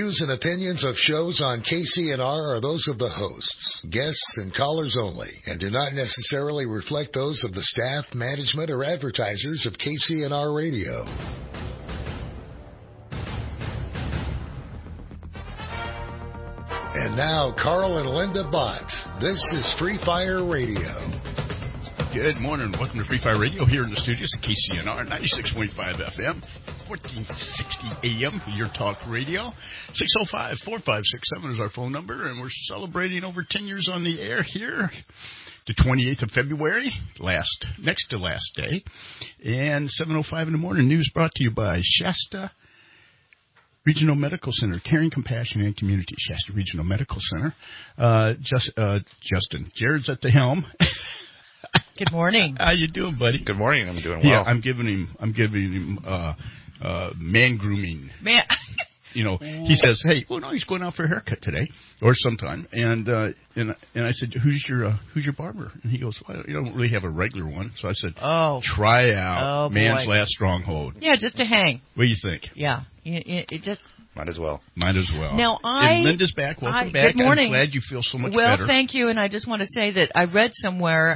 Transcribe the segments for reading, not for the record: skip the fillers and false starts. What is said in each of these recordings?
Views and opinions of shows on KCNR are those of the hosts, guests, and callers only, and do not necessarily reflect those of the staff, management, or advertisers of KCNR Radio. And now, Carl and Linda Bott. This is Free Fire Radio. Good morning. Welcome to Free Fire Radio here in the studios at KCNR 96.5 FM, 1460 AM, your talk radio. 605-4567 is our phone number, and we're celebrating over 10 years on the air here. The 28th of February, next to last day, and 7:05 in the morning. News brought to you by Shasta Regional Medical Center, Caring, Compassion, and Community. Shasta Regional Medical Center. Justin, Jared's at the helm. Good morning. How you doing, buddy? Good morning. I'm doing well. Yeah, I'm giving him man grooming. Man. You know, he says, "Hey, well, no, he's going out for a haircut today or sometime." And I said, "Who's your barber?" And he goes, "Well, you don't really have a regular one." So I said, "Try out Man's Last Stronghold." Yeah, just to hang. What do you think? Yeah, it just. Might as well. Now, and Linda's back. Welcome back. Good morning. I'm glad you feel so much better. better. Well, thank you. And I just want to say that I read somewhere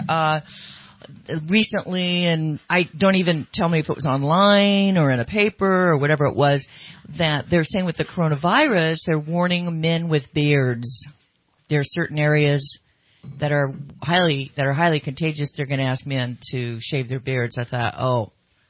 recently, and I don't even tell me if it was online or in a paper or whatever it was, that they're saying with the coronavirus, they're warning men with beards. There are certain areas that are highly contagious. They're going to ask men to shave their beards. I thought,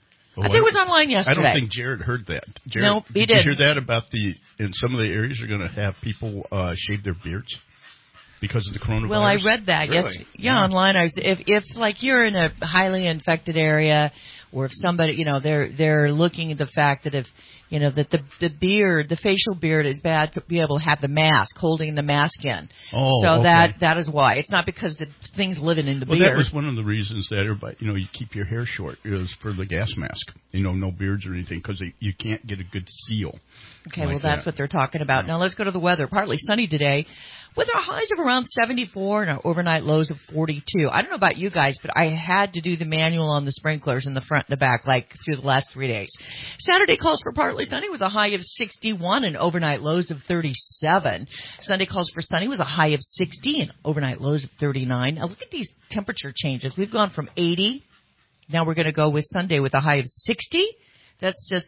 I think it was online yesterday. I don't think Jared heard that. Jared, no, he did. Did you hear that about in some of the areas are going to have people shave their beards because of the coronavirus? Well, I read that. Really? Yeah, online. If like you're in a highly infected area, or if somebody, they're looking at the fact that if that the beard, the facial beard is bad to be able to have the mask, holding the mask in. So that is why. It's not because the thing's living in the beard. That was one of the reasons that everybody, you keep your hair short is for the gas mask. No beards or anything because you can't get a good seal. Okay, well, that's what they're talking about. Now let's go to the weather. Partly sunny today, with our highs of around 74 and our overnight lows of 42. I don't know about you guys, but I had to do the manual on the sprinklers in the front and the back, like through the last 3 days. Saturday calls for partly sunny with a high of 61 and overnight lows of 37. Sunday calls for sunny with a high of 60 and overnight lows of 39. Now look at these temperature changes. We've gone from 80. Now we're going to go with Sunday with a high of 60. That's just,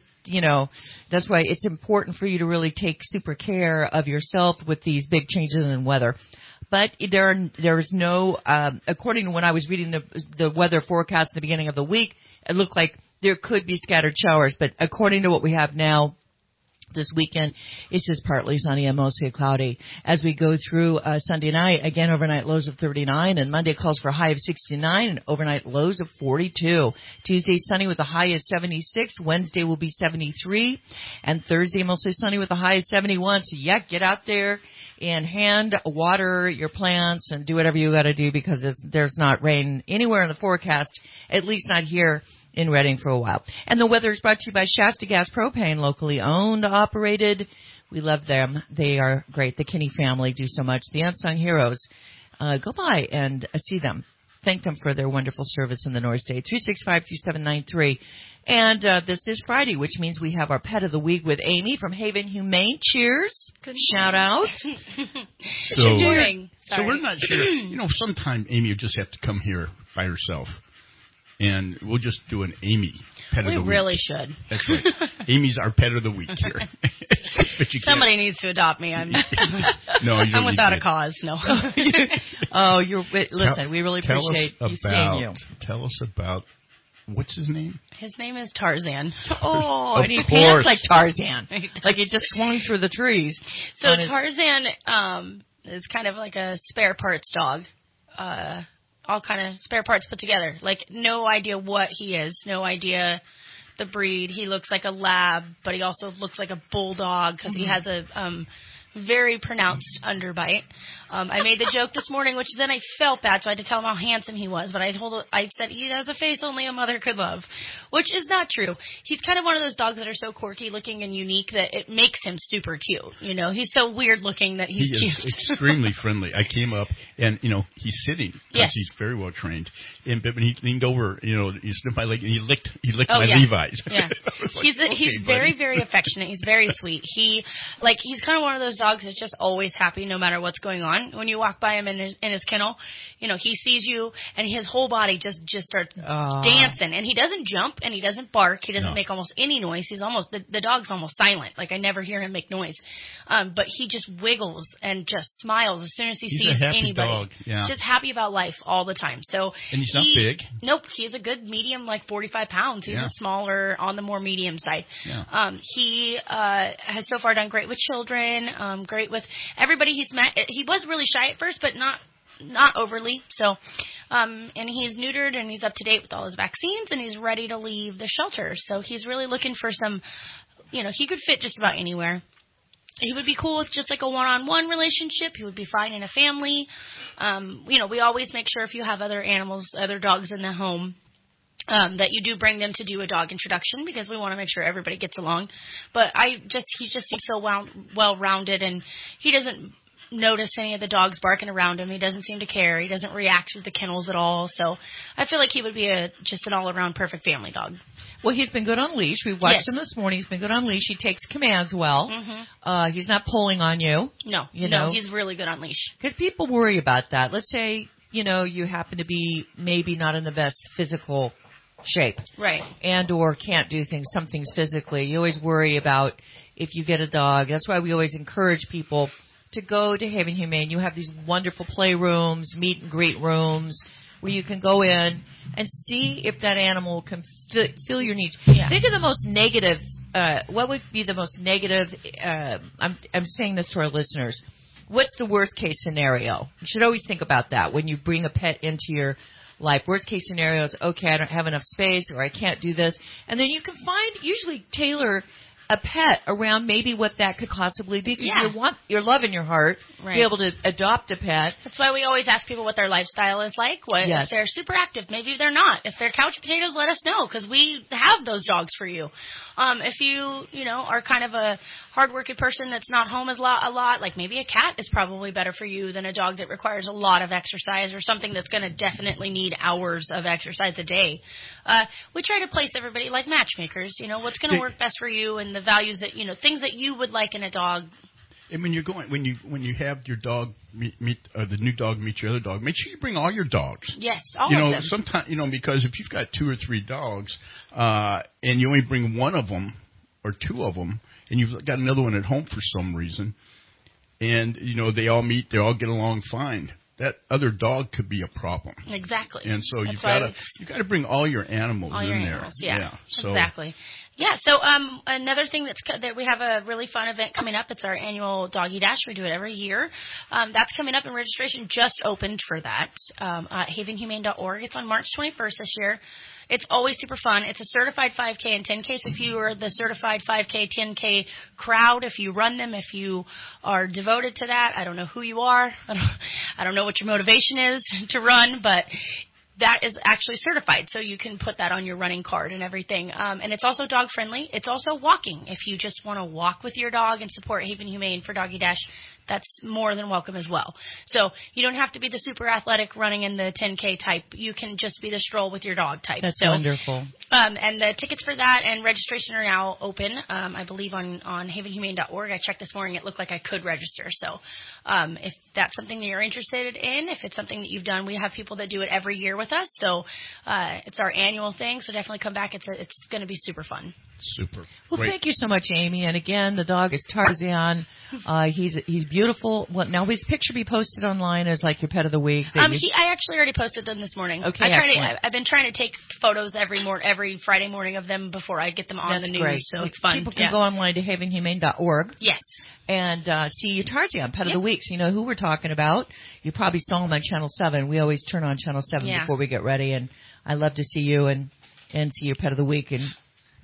that's why it's important for you to really take super care of yourself with these big changes in weather. But there's no, according to when I was reading the weather forecast at the beginning of the week, it looked like there could be scattered showers. But according to what we have now, this weekend, it's just partly sunny and mostly cloudy. As we go through Sunday night, again, overnight lows of 39, and Monday calls for a high of 69 and overnight lows of 42. Tuesday, sunny with a high of 76. Wednesday will be 73. And Thursday, mostly sunny with a high of 71. So, get out there and hand water your plants and do whatever you got to do because there's not rain anywhere in the forecast, at least not here in Redding for a while. And the weather is brought to you by Shasta Gas Propane, locally owned, operated. We love them. They are great. The Kinney family do so much. The unsung heroes. Go by and see them. Thank them for their wonderful service in the North State. 365-2793. And this is Friday, which means we have our Pet of the Week with Amy from Haven Humane. Cheers. Good Shout out. Good morning. So we're not sure. Sometime Amy will just have to come here by herself. And we'll just do an Amy Pet of the Week. We really should. That's right. Amy's our Pet of the Week here. But somebody needs to adopt me. No, you don't. I'm without a cause. No. Listen, we really appreciate you seeing you. Tell us about, what's his name? His name is Tarzan. Oh, and he pants like Tarzan. Like he just swung through the trees. So Tarzan is kind of like a spare parts dog. All kind of spare parts put together. Like, no idea what he is. No idea the breed. He looks like a lab, but he also looks like a bulldog because he has a very pronounced underbite. I made the joke this morning, which then I felt bad, so I had to tell him how handsome he was. But I said he has a face only a mother could love, which is not true. He's kind of one of those dogs that are so quirky looking and unique that it makes him super cute. You know, he's so weird looking that he's cute. He is extremely friendly. I came up and, you know, he's sitting because he's very well trained. But when he leaned over, you know, he sniffed my leg and he licked my Levi's. Yeah. Like, he's very, very affectionate. He's very sweet. He's kind of one of those dogs that's just always happy no matter what's going on. When you walk by him in his kennel, you know, he sees you and his whole body just starts dancing. And he doesn't jump and he doesn't bark. He doesn't make almost any noise. He's almost, the dog's almost silent. Like, I never hear him make noise. But he just wiggles and just smiles as soon as he sees a happy anybody. Dog. Yeah. Just happy about life all the time. So and he's not big. Nope. He's a good medium, like 45 pounds. He's a smaller, on the more medium side. Yeah. He has so far done great with children, great with everybody he's met. He was really shy at first, but not overly. So, and he's neutered and he's up to date with all his vaccines and he's ready to leave the shelter. So he's really looking for some, you know, he could fit just about anywhere. He would be cool with just like a one-on-one relationship. He would be fine in a family. You know, we always make sure if you have other animals, other dogs in the home, that you do bring them to do a dog introduction because we want to make sure everybody gets along. But he just seems so well-rounded and he doesn't notice any of the dogs barking around him. He doesn't seem to care. He doesn't react to the kennels at all. So I feel like he would be just an all-around perfect family dog. Well, he's been good on leash. We watched him this morning. He's been good on leash. He takes commands well. Mm-hmm. He's not pulling on you. No, he's really good on leash. Because people worry about that. Let's say, you know, you happen to be maybe not in the best physical shape. Right. And or can't do some things physically. You always worry about if you get a dog. That's why we always encourage people to go to Haven Humane. You have these wonderful playrooms, meet and greet rooms, where you can go in and see if that animal can fill your needs. Yeah. Think of the most negative. What would be the most negative? I'm saying this to our listeners. What's the worst case scenario? You should always think about that when you bring a pet into your life. Worst case scenario is, okay, I don't have enough space or I can't do this. And then you can usually tailor a pet around maybe what that could possibly be because you want your love in your heart to be able to adopt a pet. That's why we always ask people what their lifestyle is like. If they're super active, maybe they're not. If they're couch potatoes, let us know because we have those dogs for you. If you know, are kind of a hard-working person that's not home a lot, like maybe a cat is probably better for you than a dog that requires a lot of exercise or something that's going to definitely need hours of exercise a day. We try to place everybody like matchmakers, you know, what's going to work best for you and the values that, you know, things that you would like in a dog. And when you have your dog meet the new dog meet your other dog, make sure you bring all your dogs. Yes, all of them. Sometimes, you know, because if you've got 2 or 3 dogs, and you only bring one of them or 2 of them, and you've got another one at home for some reason, and you know they all get along fine. That other dog could be a problem. Exactly. And so you've got to bring all your animals in there. Yeah. So. Exactly. Yeah. So another thing that we have a really fun event coming up. It's our annual Doggy Dash. We do it every year. That's coming up, and registration just opened for that at havenhumane.org. It's on March 21st this year. It's always super fun. It's a certified 5K and 10K. So if you are the certified 5K, 10K crowd, if you run them, if you are devoted to that, I don't know who you are. I don't know what your motivation is to run, but that is actually certified. So you can put that on your running card and everything. And it's also dog friendly. It's also walking. If you just want to walk with your dog and support Haven Humane for Doggy Dash, that's more than welcome as well. So you don't have to be the super athletic running in the 10K type. You can just be the stroll with your dog type. That's wonderful. And the tickets for that and registration are now open, I believe, on havenhumane.org. I checked this morning. It looked like I could register. So if that's something that you're interested in, if it's something that you've done, we have people that do it every year with us. So it's our annual thing. So definitely come back. It's going to be super fun. Super. Well, Great. Thank you so much, Amy. And again, the dog is Tarzan. He's beautiful. Well, now his picture be posted online as like your pet of the week. I actually already posted them this morning. Okay, I've been trying to take photos every Friday morning of them before I get them on the news. Great. So it's fun. People can go online to havenhumane.org. Yes. And see your Tarzan, Pet of the Week. So you know who we're talking about. You probably saw him on Channel 7. We always turn on Channel 7 before we get ready. And I love to see you and see your Pet of the Week.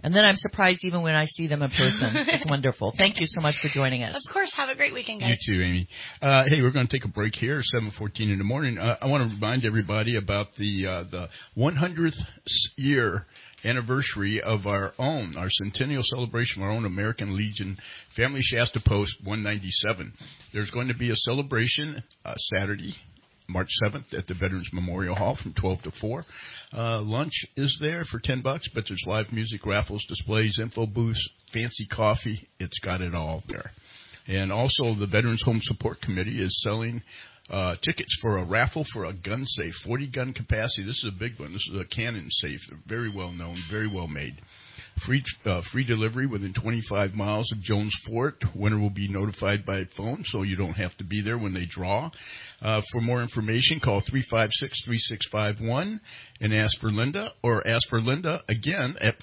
And then I'm surprised even when I see them in person. It's wonderful. Thank you so much for joining us. Of course. Have a great weekend, guys. You too, Amy. Hey, we're going to take a break here, 7:14 in the morning. I want to remind everybody about the 100th year anniversary of our centennial celebration of our own American Legion Family Shasta Post 197. There's going to be a celebration Saturday, March 7th at the Veterans Memorial Hall from 12 to 4. Lunch is there for $10, but there's live music, raffles, displays, info booths, fancy coffee. It's got it all there. And also the Veterans Home Support Committee is selling tickets for a raffle for a gun safe, 40 gun capacity. This is a big one. This is a Cannon safe, very well known, very well made. Free delivery within 25 miles of Jones Fort. Winner will be notified by phone, so you don't have to be there when they draw. For more information, call 356-3651 and ask for Linda, or ask for Linda again at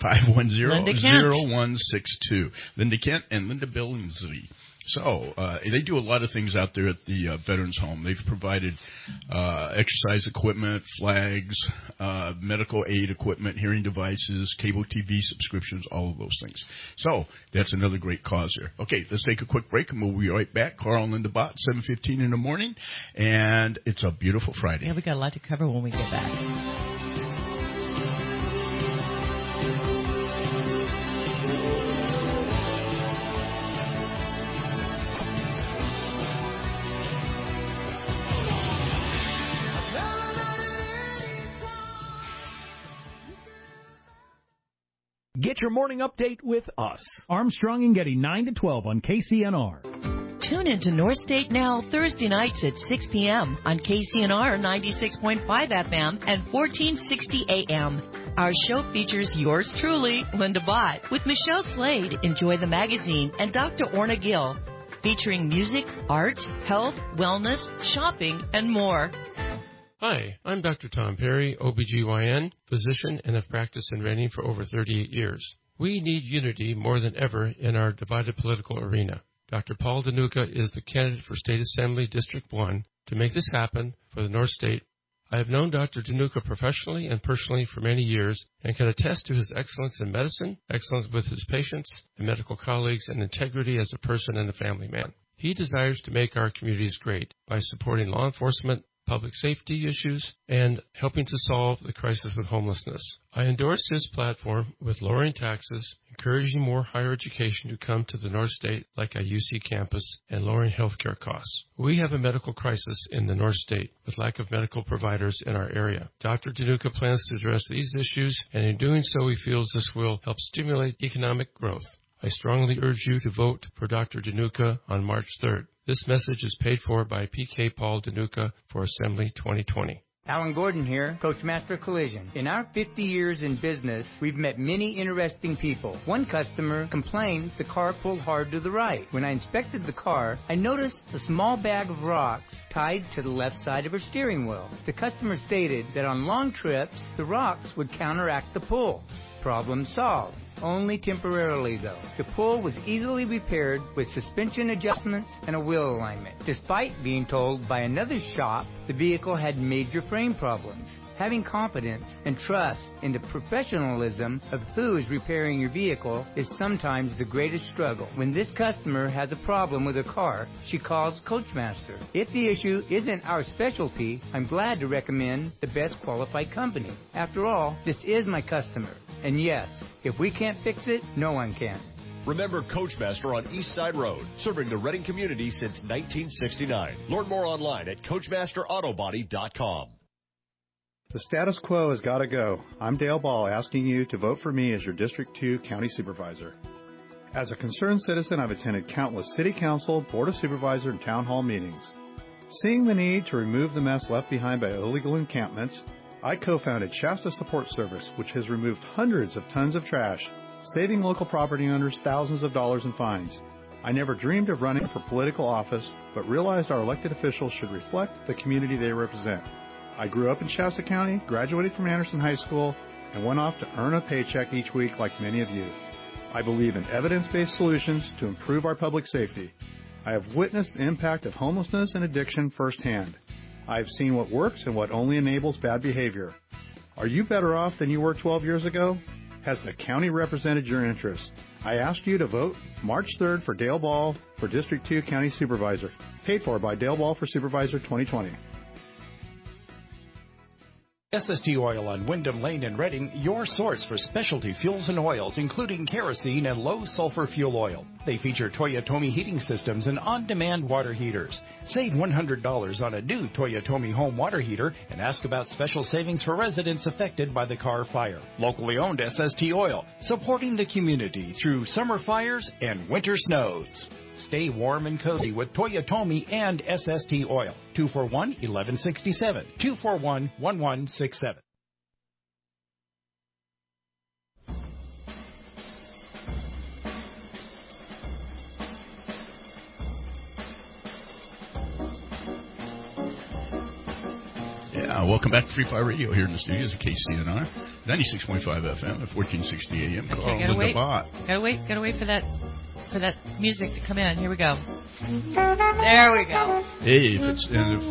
510-0162. Linda Kent and Linda Billingsley. So they do a lot of things out there at the Veterans Home. They've provided exercise equipment, flags, medical aid equipment, hearing devices, cable TV subscriptions, all of those things. So that's another great cause there. Okay, let's take a quick break, and we'll be right back. Carl and Linda Bott, 7:15 in the morning, and it's a beautiful Friday. Yeah, we got a lot to cover when we get back. Get your morning update with us. Armstrong and Getty, 9 to 12 on KCNR. Tune into North State Now Thursday nights at 6 p.m. on KCNR 96.5 FM and 1460 AM. Our show features yours truly, Linda Bott, with Michelle Slade, Enjoy the Magazine, and Dr. Orna Gill, featuring music, art, health, wellness, shopping, and more. Hi, I'm Dr. Tom Perry, OBGYN, physician, and have practiced in Reading for over 38 years. We need unity more than ever in our divided political arena. Dr. Paul DeNuca is the candidate for State Assembly District 1. To make this happen for the North State, I have known Dr. DeNuca professionally and personally for many years and can attest to his excellence in medicine, excellence with his patients and medical colleagues, and integrity as a person and a family man. He desires to make our communities great by supporting law enforcement, public safety issues, and helping to solve the crisis with homelessness. I endorse his platform with lowering taxes, encouraging more higher education to come to the North State like our UC campus, and lowering healthcare costs. We have a medical crisis in the North State with lack of medical providers in our area. Dr. DeNuca plans to address these issues, and in doing so, he feels this will help stimulate economic growth. I strongly urge you to vote for Dr. DeNuca on March 3rd. This message is paid for by P.K. Paul DeNuca for Assembly 2020. Alan Gordon here, Coachmaster Collision. In our 50 years in business, we've met many interesting people. One customer complained the car pulled hard to the right. When I inspected the car, I noticed a small bag of rocks tied to the left side of her steering wheel. The customer stated that on long trips, the rocks would counteract the pull. Problem solved. Only temporarily, though. The pull was easily repaired with suspension adjustments and a wheel alignment. Despite being told by another shop the vehicle had major frame problems. Having confidence and trust in the professionalism of who is repairing your vehicle is sometimes the greatest struggle. When this customer has a problem with her car, she calls Coachmaster. If the issue isn't our specialty, I'm glad to recommend the best qualified company. After all, this is my customer. And yes, if we can't fix it, no one can. Remember Coachmaster on East Side Road, serving the Reading community since 1969. Learn more online at CoachmasterAutobody.com. The status quo has got to go. I'm Dale Ball, asking you to vote for me as your District 2 County Supervisor. As a concerned citizen, I've attended countless City Council, Board of Supervisor, and Town Hall meetings. Seeing the need to remove the mess left behind by illegal encampments, I co-founded Shasta Support Service, which has removed hundreds of tons of trash, saving local property owners thousands of dollars in fines. I never dreamed of running for political office, but realized our elected officials should reflect the community they represent. I grew up in Shasta County, graduated from Anderson High School, and went off to earn a paycheck each week like many of you. I believe in evidence-based solutions to improve our public safety. I have witnessed the impact of homelessness and addiction firsthand. I have seen what works and what only enables bad behavior. Are you better off than you were 12 years ago? has the county represented your interests? I asked you to vote March 3rd for Dale Ball for District 2 County Supervisor. Paid for by Dale Ball for Supervisor 2020. SST Oil on Wyndham Lane in Reading, your source for specialty fuels and oils, including kerosene and low-sulfur fuel oil. They feature Toyotomi heating systems and on-demand water heaters. Save $100 on a new Toyotomi home water heater and ask about special savings for residents affected by the Carr fire. Locally owned SST Oil, supporting the community through summer fires and winter snows. Stay warm and cozy with Toyotomi and SST Oil. 241-1167. 241-1167. Yeah, welcome back to Free Fire Radio here in the studios of KCNR, 96.5 FM at 1460 AM. Gotta wait for that music to come in. Here we go. There we go. Hey, it's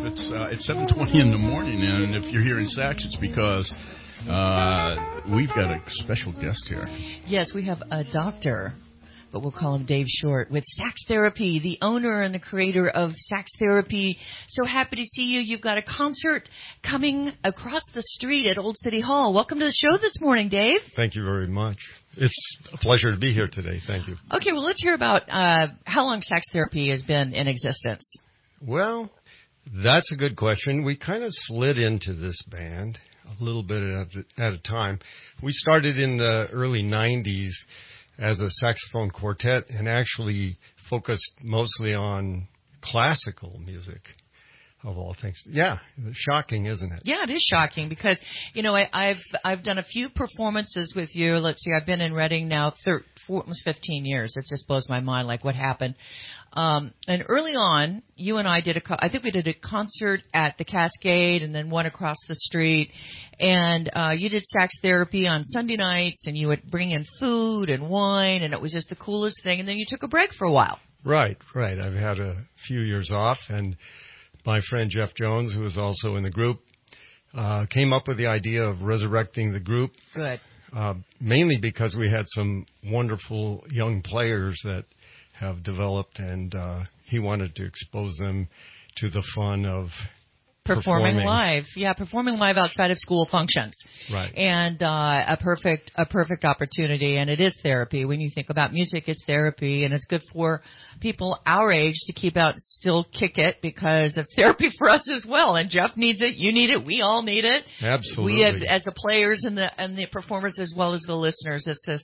7:20 in the morning, and if you're hearing sax, it's because we've got a special guest here. Yes, we have a doctor, but we'll call him Dave Short, with Sax Therapy, the owner and the creator of Sax Therapy. So happy to see you. You've got a concert coming across the street at Old City Hall. Welcome to the show this morning, Dave. Thank you very much. It's a pleasure to be here today. Thank you. Okay, well, let's hear about how long Sax Therapy has been in existence. Well, that's a good question. We kind of slid into this band a little bit at a time. We started in the early 90s as a saxophone quartet and actually focused mostly on classical music. Of all things. Yeah, shocking, isn't it? Yeah, it is shocking because, you know, I've done a few performances with you. Let's see, I've been in Reading now almost 15 years. It just blows my mind, like what happened. And early on, you and I I think we did a concert at the Cascade and then one across the street. And you did Sax Therapy on Sunday nights, and you would bring in food and wine, and it was just the coolest thing. And then you took a break for a while. Right. I've had a few years off, and my friend Jeff Jones, who is also in the group, came up with the idea of resurrecting the group. Good. Mainly because we had some wonderful young players that have developed, and he wanted to expose them to the fun of performing live. Yeah, performing live outside of school functions. Right. And a perfect opportunity, and it is therapy. When you think about music as therapy, and it's good for people our age to keep out, still kick it, because it's therapy for us as well. And Jeff needs it, you need it, we all need it. Absolutely. We as the players and the performers as well as the listeners. It's this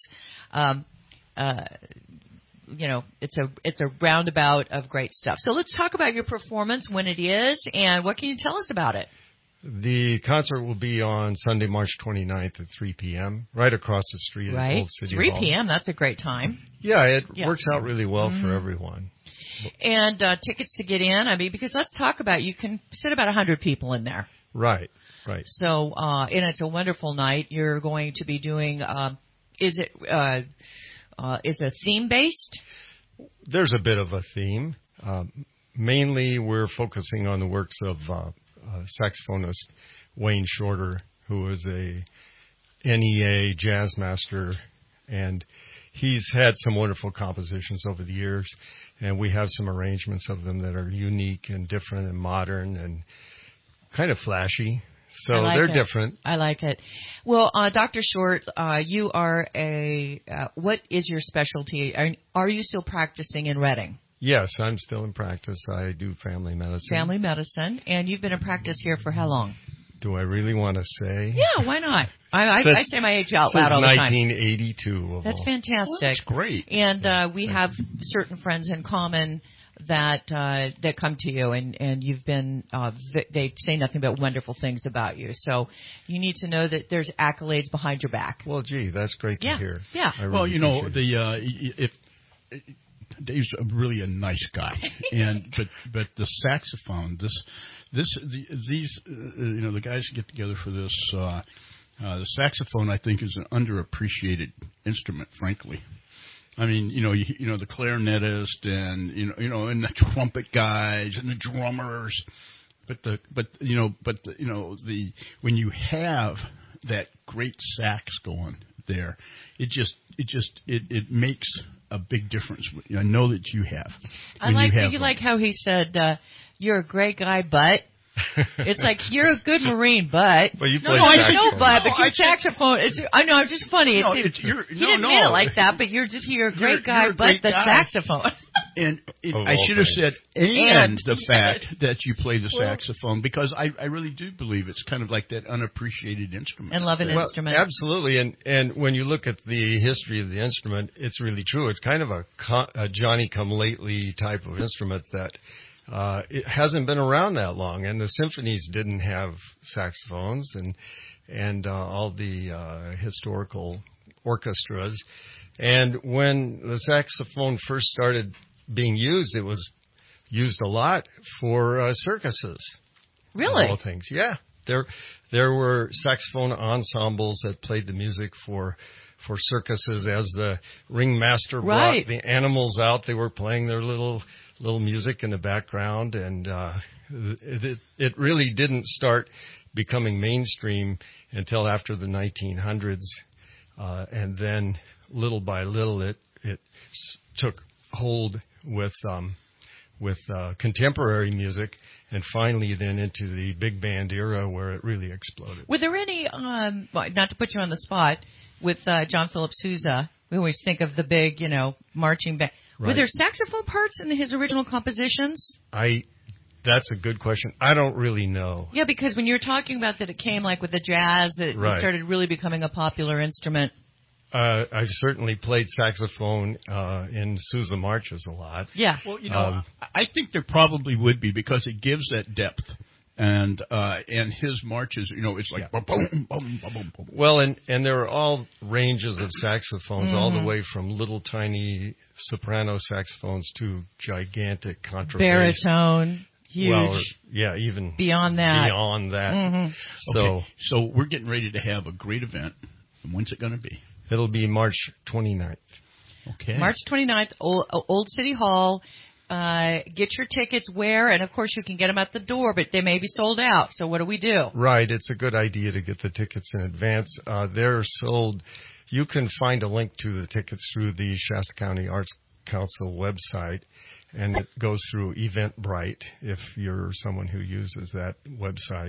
you know, it's a roundabout of great stuff. So let's talk about your performance, when it is, and what can you tell us about it? The concert will be on Sunday, March 29th at 3 p.m., right across the street at Old City 3 Hall. 3 p.m., that's a great time. Yeah, it works out really well for everyone. And tickets to get in, I mean, because let's talk about, you can sit about 100 people in there. Right. So, and it's a wonderful night. You're going to be doing, is it theme-based? There's a bit of a theme. Mainly, we're focusing on the works of saxophonist Wayne Shorter, who is a NEA jazz master, and he's had some wonderful compositions over the years, and we have some arrangements of them that are unique and different and modern and kind of flashy. So they're different. I like it. Well, Dr. Short, you are what is your specialty? Are you still practicing in Reading? Yes, I'm still in practice. I do family medicine. And you've been in practice here for how long? Do I really want to say? Yeah, why not? I say my age out loud all the time. 1982. That's fantastic. Well, that's great. And we have certain friends in common that come to you, and you've been they say nothing but wonderful things about you. So you need to know that there's accolades behind your back. Well, gee, that's great to hear. Yeah. Well, you know, Dave's really a nice guy, but the saxophone, these you know, the guys who get together for this, the saxophone, I think, is an underappreciated instrument, frankly. I mean, you know, the clarinetist and and the trumpet guys and the drummers, when you have that great sax going, there, it makes a big difference. I know that you have. I like how he said, "You're a great guy, but." It's like you're a good Marine, but you no, I know, but your saxophone. I know, it's just funny. He didn't mean it like that, but you're a great guy, but the saxophone. And I should have said, and the fact that you play the saxophone, because I really do believe it's kind of like that unappreciated instrument. And love an instrument. Absolutely. And when you look at the history of the instrument, it's really true. It's kind of a Johnny-come-lately type of instrument that it hasn't been around that long. And the symphonies didn't have saxophones and all the historical orchestras. And when the saxophone first started being used, it was used a lot for circuses. Really? All things. Yeah. There were saxophone ensembles that played the music for circuses as the ringmaster brought the animals out. They were playing their little music in the background, and it really didn't start becoming mainstream until after the 1900s, and then little by little it took hold with contemporary music, and finally then into the big band era where it really exploded. Were there any, not to put you on the spot, with John Philip Sousa, we always think of the big, marching band. Right. Were there saxophone parts in his original compositions? That's a good question. I don't really know. Yeah, because when you're talking about that it came like with the jazz, that it started really becoming a popular instrument. I've certainly played saxophone in Sousa marches a lot. Yeah. Well, I think there probably would be, because it gives that depth. And his marches, it's like boom, boom, boom, boom, boom. Well, and there are all ranges of saxophones, all the way from little tiny soprano saxophones to gigantic contrabass. Baritone, huge. Well, even beyond that. Mm-hmm. So we're getting ready to have a great event. And when's it going to be? It'll be March 29th. Okay. March 29th, Old City Hall. Get your tickets where, and of course you can get them at the door, but they may be sold out. So what do we do? Right. It's a good idea to get the tickets in advance. They're sold. You can find a link to the tickets through the Shasta County Arts Council website, and it goes through Eventbrite if you're someone who uses that website.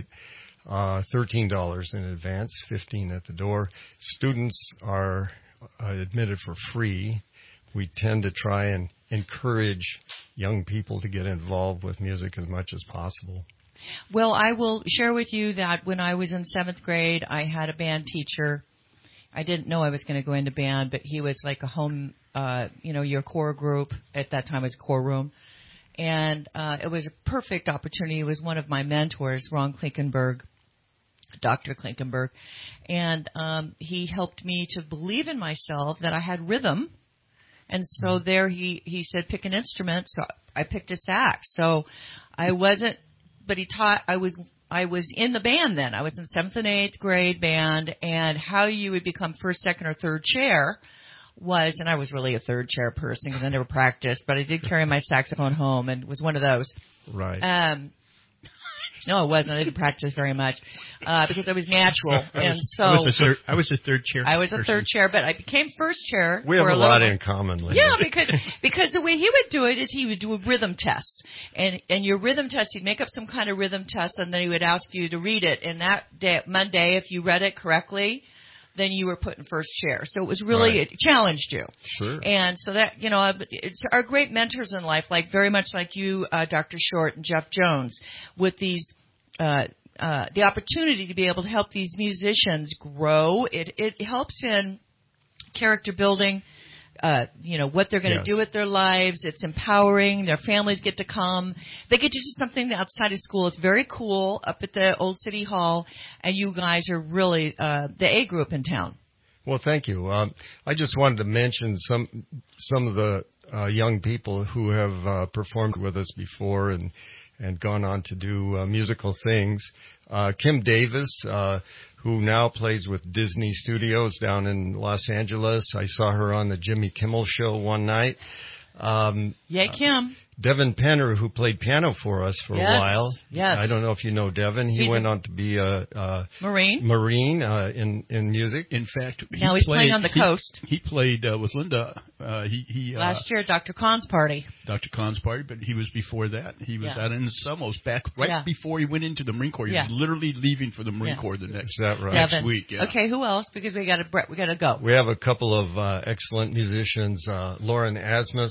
$13 in advance, $15 at the door. Students are admitted for free. We tend to try and encourage young people to get involved with music as much as possible. Well, I will share with you that when I was in 7th grade, I had a band teacher. I didn't know I was going to go into band, but he was like a home, your core group. At that time, it was core room. And it was a perfect opportunity. He was one of my mentors, Ron Klinkenberg, Dr. Klinkenberg. And he helped me to believe in myself that I had rhythm. And so there he said, pick an instrument. So I picked a sax. So I wasn't, but he taught, I was in the band then. I was in 7th and 8th grade band, and how you would become first, second, or third chair was, and I was really a third chair person because I never practiced, but I did carry my saxophone home and was one of those. Right. No, it wasn't. I didn't practice very much because I was natural, and so I was a third chair. I was a third chair, but I became first chair. We have a lot in common, Linda. Yeah, because the way he would do it is he would do a rhythm test, and your rhythm test, he'd make up some kind of rhythm test, and then he would ask you to read it. And that day, Monday, if you read it correctly, then you were put in first chair. So it was really, it challenged you. Sure. And so that, it's our great mentors in life, like very much like you, Dr. Short and Jeff Jones, with these, the opportunity to be able to help these musicians grow. It helps in character building, what they're going to do with their lives. It's empowering. Their families get to come. They get to do something outside of school. It's very cool up at the Old City Hall, and you guys are really the A group in town. Well, thank you. I just wanted to mention some of the young people who have performed with us before and gone on to do musical things. Kim Davis, who now plays with Disney Studios down in Los Angeles. I saw her on the Jimmy Kimmel Show one night. Yay, Kim. Devin Penner, who played piano for us for a while. Yes. I don't know if you know Devin. He went on to be a Marine in music. In fact, now he's playing on the coast. He played with Linda. Last year, Dr. Kahn's party. Dr. Kahn's party, but he was before that. He was out in Summos before he went into the Marine Corps. He was literally leaving for the Marine Corps the next week. Yeah. Okay, who else? Because we got to go. We have a couple of excellent musicians. Lauren Asmus.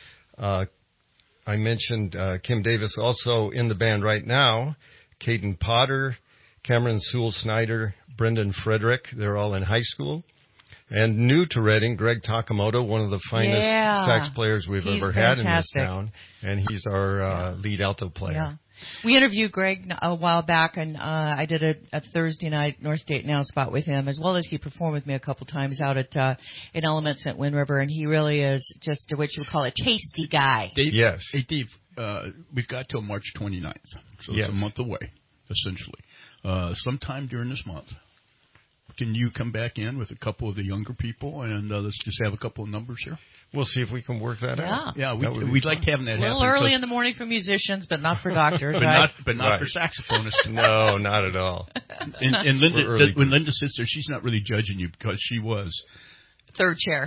I mentioned Kim Davis, also in the band right now. Caden Potter, Cameron Sewell Snyder, Brendan Frederick. They're all in high school. And new to Reading, Greg Takamoto, one of the finest sax players we've ever had in this town. And he's our lead alto player. Yeah. We interviewed Greg a while back, and I did a Thursday night North State Now spot with him, as well as he performed with me a couple times out at in Elements at Wind River, and he really is just what you would call a tasty guy. Dave, yes. Hey, Dave, we've got till March 29th, so it's a month away, essentially. Sometime during this month, can you come back in with a couple of the younger people, and let's just have a couple of numbers here? We'll see if we can work that out. Yeah, we'd like to have that happen. A little early in the morning for musicians, but not for doctors, right? Not for saxophonists. No, not at all. And Linda, when Linda sits there, she's not really judging you because she was third chair.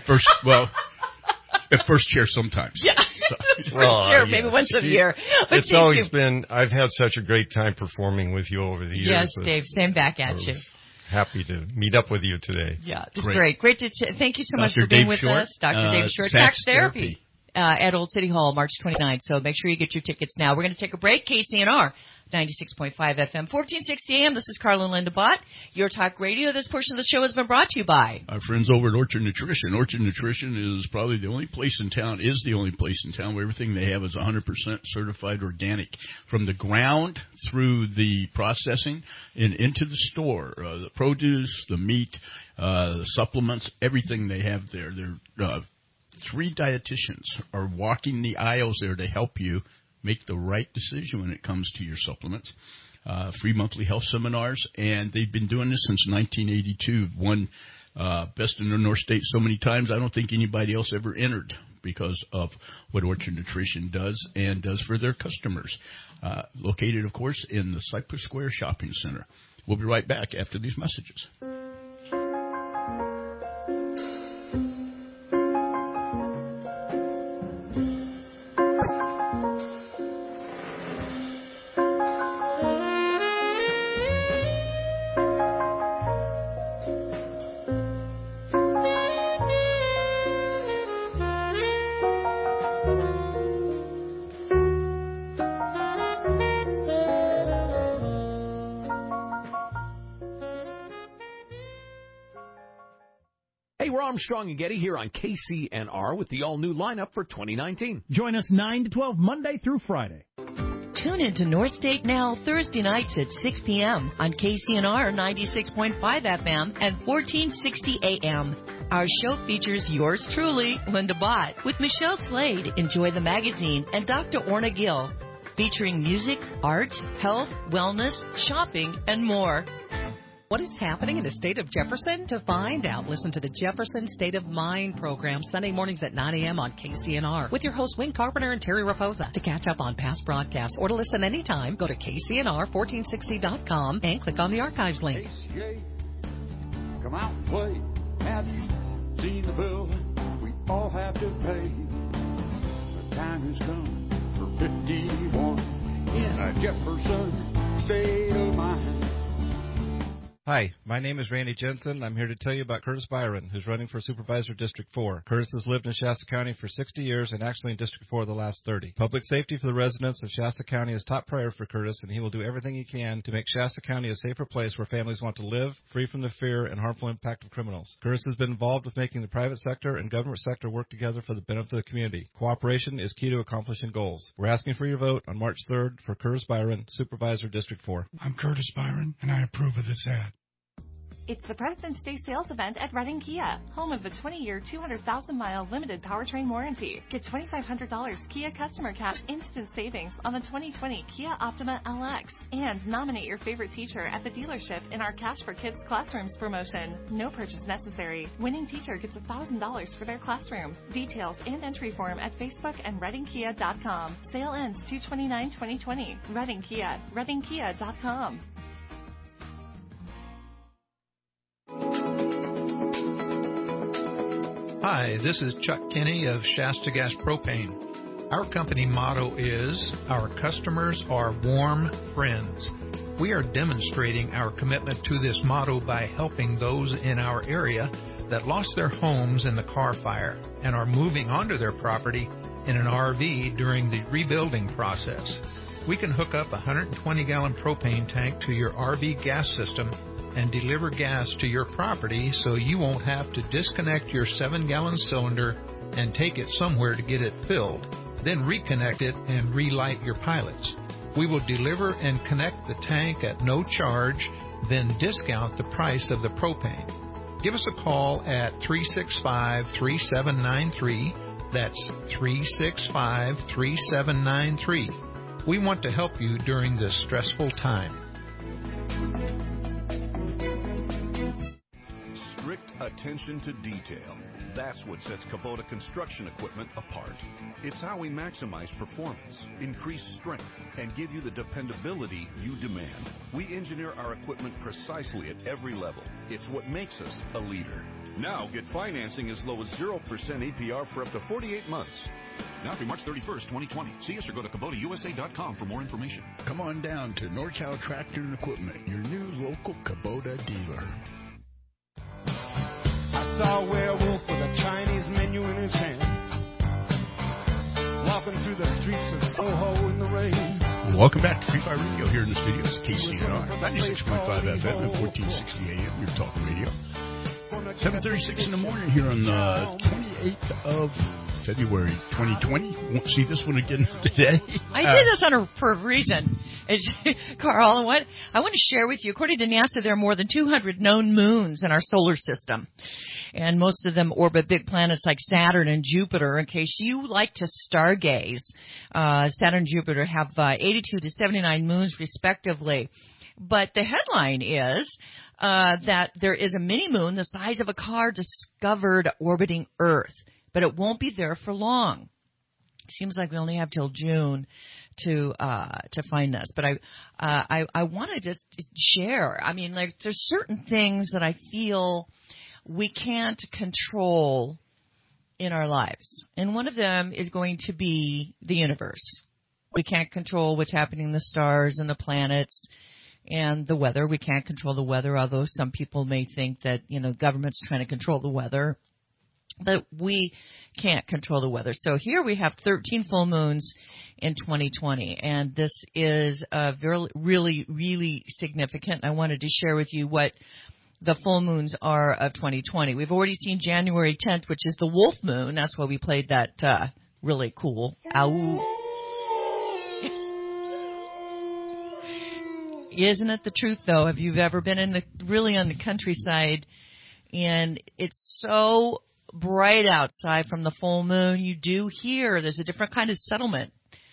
At first chair sometimes. Yeah. First chair, maybe once a year. But it's always been, I've had such a great time performing with you over the years. Yes, Dave, same back at you. Happy to meet up with you today. Yeah, it's great. Great to thank you so much for being with us. Dr. Dave Short, Sax Therapy at Old City Hall, March 29th. So make sure you get your tickets now. We're going to take a break. KCNR, 96.5 FM, 1460 AM. This is Carla and Linda Bott, Your Talk Radio. This portion of the show has been brought to you by our friends over at Orchard Nutrition. Orchard Nutrition is probably the only place in town where everything they have is 100% certified organic. From the ground through the processing and into the store, the produce, the meat, the supplements, everything they have there. They're 3 dietitians are walking the aisles there to help you make the right decision when it comes to your supplements. Free monthly health seminars, and they've been doing this since 1982. Won Best in the North State so many times, I don't think anybody else ever entered because of what Orchard Nutrition does and does for their customers. Located, of course, in the Cypress Square Shopping Center. We'll be right back after these messages. Armstrong and Getty here on KCNR with the all-new lineup for 2019. Join us 9 to 12 Monday through Friday. Tune in to North State Now Thursday nights at 6 p.m. on KCNR 96.5 FM and 1460 AM. Our show features yours truly, Linda Bott, with Michelle Slade, Enjoy the Magazine, and Dr. Orna Gill, featuring music, art, health, wellness, shopping, and more. What is happening in the state of Jefferson? To find out, listen to the Jefferson State of Mind program Sunday mornings at 9 a.m. on KCNR with your hosts Wayne Carpenter and Terry Raposa. To catch up on past broadcasts or to listen anytime, go to KCNR1460.com and click on the archives link. ACA, come out and play. Have you seen the bill we all have to pay? The time has come for 51 in a Jefferson State of Mind. Hi, my name is Randy Jensen. I'm here to tell you about Curtis Byron, who's running for Supervisor District 4. Curtis has lived in Shasta County for 60 years and actually in District 4 the last 30. Public safety for the residents of Shasta County is top priority for Curtis, and he will do everything he can to make Shasta County a safer place where families want to live, free from the fear and harmful impact of criminals. Curtis has been involved with making the private sector and government sector work together for the benefit of the community. Cooperation is key to accomplishing goals. We're asking for your vote on March 3rd for Curtis Byron, Supervisor District 4. I'm Curtis Byron, and I approve of this ad. It's the President's Day sales event at Reading Kia, home of the 20-year, 200,000-mile limited powertrain warranty. Get $2,500 Kia customer cash instant savings on the 2020 Kia Optima LX. And nominate your favorite teacher at the dealership in our Cash for Kids Classrooms promotion. No purchase necessary. Winning teacher gets $1,000 for their classroom. Details and entry form at Facebook and ReadingKia.com. Sale ends 2/29/2020. Reading Kia. ReadingKia.com. Hi, this is Chuck Kinney of Shasta Gas Propane. Our company motto is, our customers are warm friends. We are demonstrating our commitment to this motto by helping those in our area that lost their homes in the Carr Fire and are moving onto their property in an RV during the rebuilding process. We can hook up a 120-gallon propane tank to your RV gas system and deliver gas to your property so you won't have to disconnect your 7-gallon cylinder and take it somewhere to get it filled, then reconnect it and relight your pilots. We will deliver and connect the tank at no charge, then discount the price of the propane. Give us a call at 365-3793. That's 365-3793. We want to help you during this stressful time. Strict attention to detail. That's what sets Kubota construction equipment apart. It's how we maximize performance, increase strength, and give you the dependability you demand. We engineer our equipment precisely at every level. It's what makes us a leader. Now get financing as low as 0% APR for up to 48 months. Now through March 31st, 2020. See us or go to KubotaUSA.com for more information. Come on down to NorCal Tractor and Equipment, your new local Kubota dealer. I saw a werewolf with a Chinese menu in his hand, walking through the streets of Soho in the rain. Welcome back to Free Fire Radio here in the studios, KCNR, 96.5 FM and 1460 AM, your talk radio. 7:36 in the morning here on the 28th of February 2020. You won't see this one again today. I did this for a reason. Carl, what I want to share with you, according to NASA, there are more than 200 known moons in our solar system. And most of them orbit big planets like Saturn and Jupiter. In case you like to stargaze, Saturn and Jupiter have 82 to 79 moons, respectively. But the headline is that there is a mini-moon the size of a car discovered orbiting Earth. But it won't be there for long. Seems like we only have till June to find this. But I want to just share. I mean, like, there's certain things that I feel we can't control in our lives. And one of them is going to be the universe. We can't control what's happening in the stars and the planets and the weather. We can't control the weather, although some people may think that, government's trying to control the weather. But we can't control the weather. So here we have 13 full moons in 2020, and this is really, really significant. I wanted to share with you what the full moons are of 2020. We've already seen January 10th, which is the wolf moon. That's why we played that really cool ow. Isn't it the truth, though? If you've ever been really on the countryside, and it's so bright outside from the full moon, you do hear there's a different kind of settlement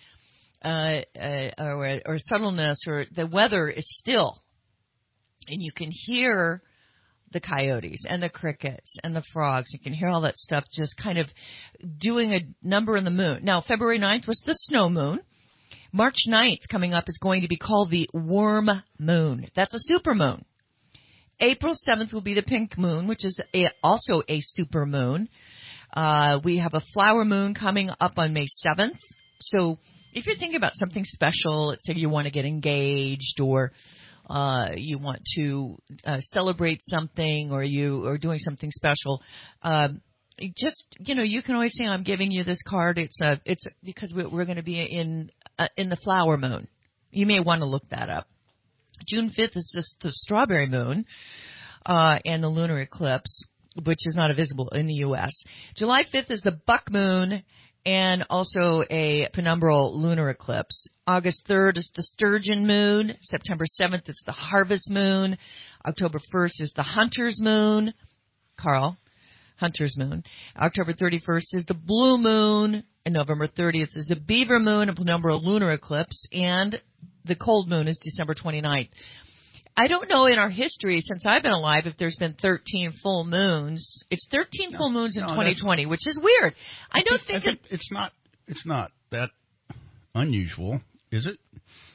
or subtleness, or the weather is still, and you can hear the coyotes and the crickets and the frogs. You can hear all that stuff just kind of doing a number in the moon. Now, February 9th was the snow moon. March 9th coming up is going to be called the worm moon. That's a super moon. April 7th will be the pink moon, which is also a super moon. We have a flower moon coming up on May 7th. So if you're thinking about something special, let's say you want to get engaged, or you want to celebrate something, or you are doing something special, just, you can always say, I'm giving you this card. It's because we're going to be in the flower moon. You may want to look that up. June 5th is just the strawberry moon and the lunar eclipse, which is not visible in the U.S. July 5th is the buck moon, and also a penumbral lunar eclipse. August 3rd is the Sturgeon moon. September 7th is the Harvest moon. October 1st is the Hunter's moon. Carl, Hunter's moon. October 31st is the Blue moon. And November 30th is the Beaver moon, a penumbral lunar eclipse. And the cold moon is December 29th. I don't know in our history, since I've been alive, if there's been 13 full moons. It's 13 full moons in 2020, which is weird. I think it's not that unusual, is it?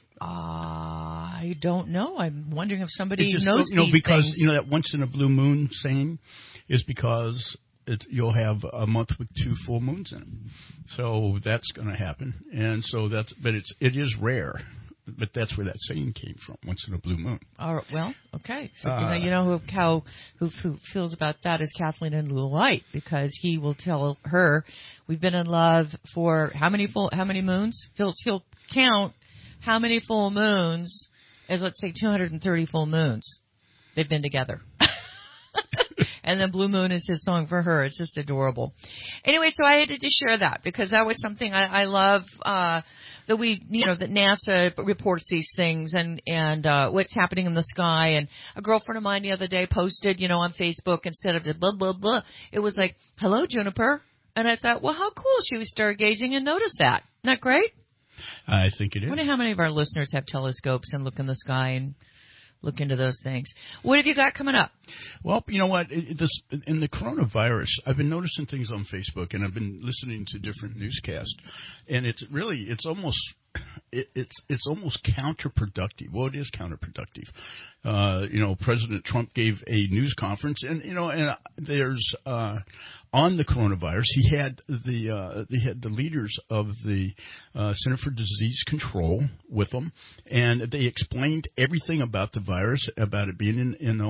I don't know. I'm wondering if somebody knows because things. That once in a blue moon saying is because you'll have a month with 2 full moons in it. So that's going to happen, and so it is rare. But that's where that saying came from, once in a blue moon. Well, okay. So, who feels about that is Kathleen and Lou Light, because he will tell her, we've been in love for how many moons? He'll count how many full moons as, let's say, 230 full moons they've been together. And then Blue Moon is his song for her. It's just adorable. Anyway, so I had to just share that because that was something I love, that that NASA reports these things and what's happening in the sky. And a girlfriend of mine the other day posted, on Facebook, instead of the blah, blah, blah, it was like, hello, Juniper. And I thought, well, how cool. She was stargazing and noticed that. Isn't that great? I think it is. I wonder how many of our listeners have telescopes and look in the sky and look into those things. What have you got coming up? Well, you know what? In the coronavirus, I've been noticing things on Facebook, and I've been listening to different newscasts, and it's almost counterproductive. Well, it is counterproductive. President Trump gave a news conference, and there's on the coronavirus, he had the leaders of the Center for Disease Control with them, and they explained everything about the virus, about it being in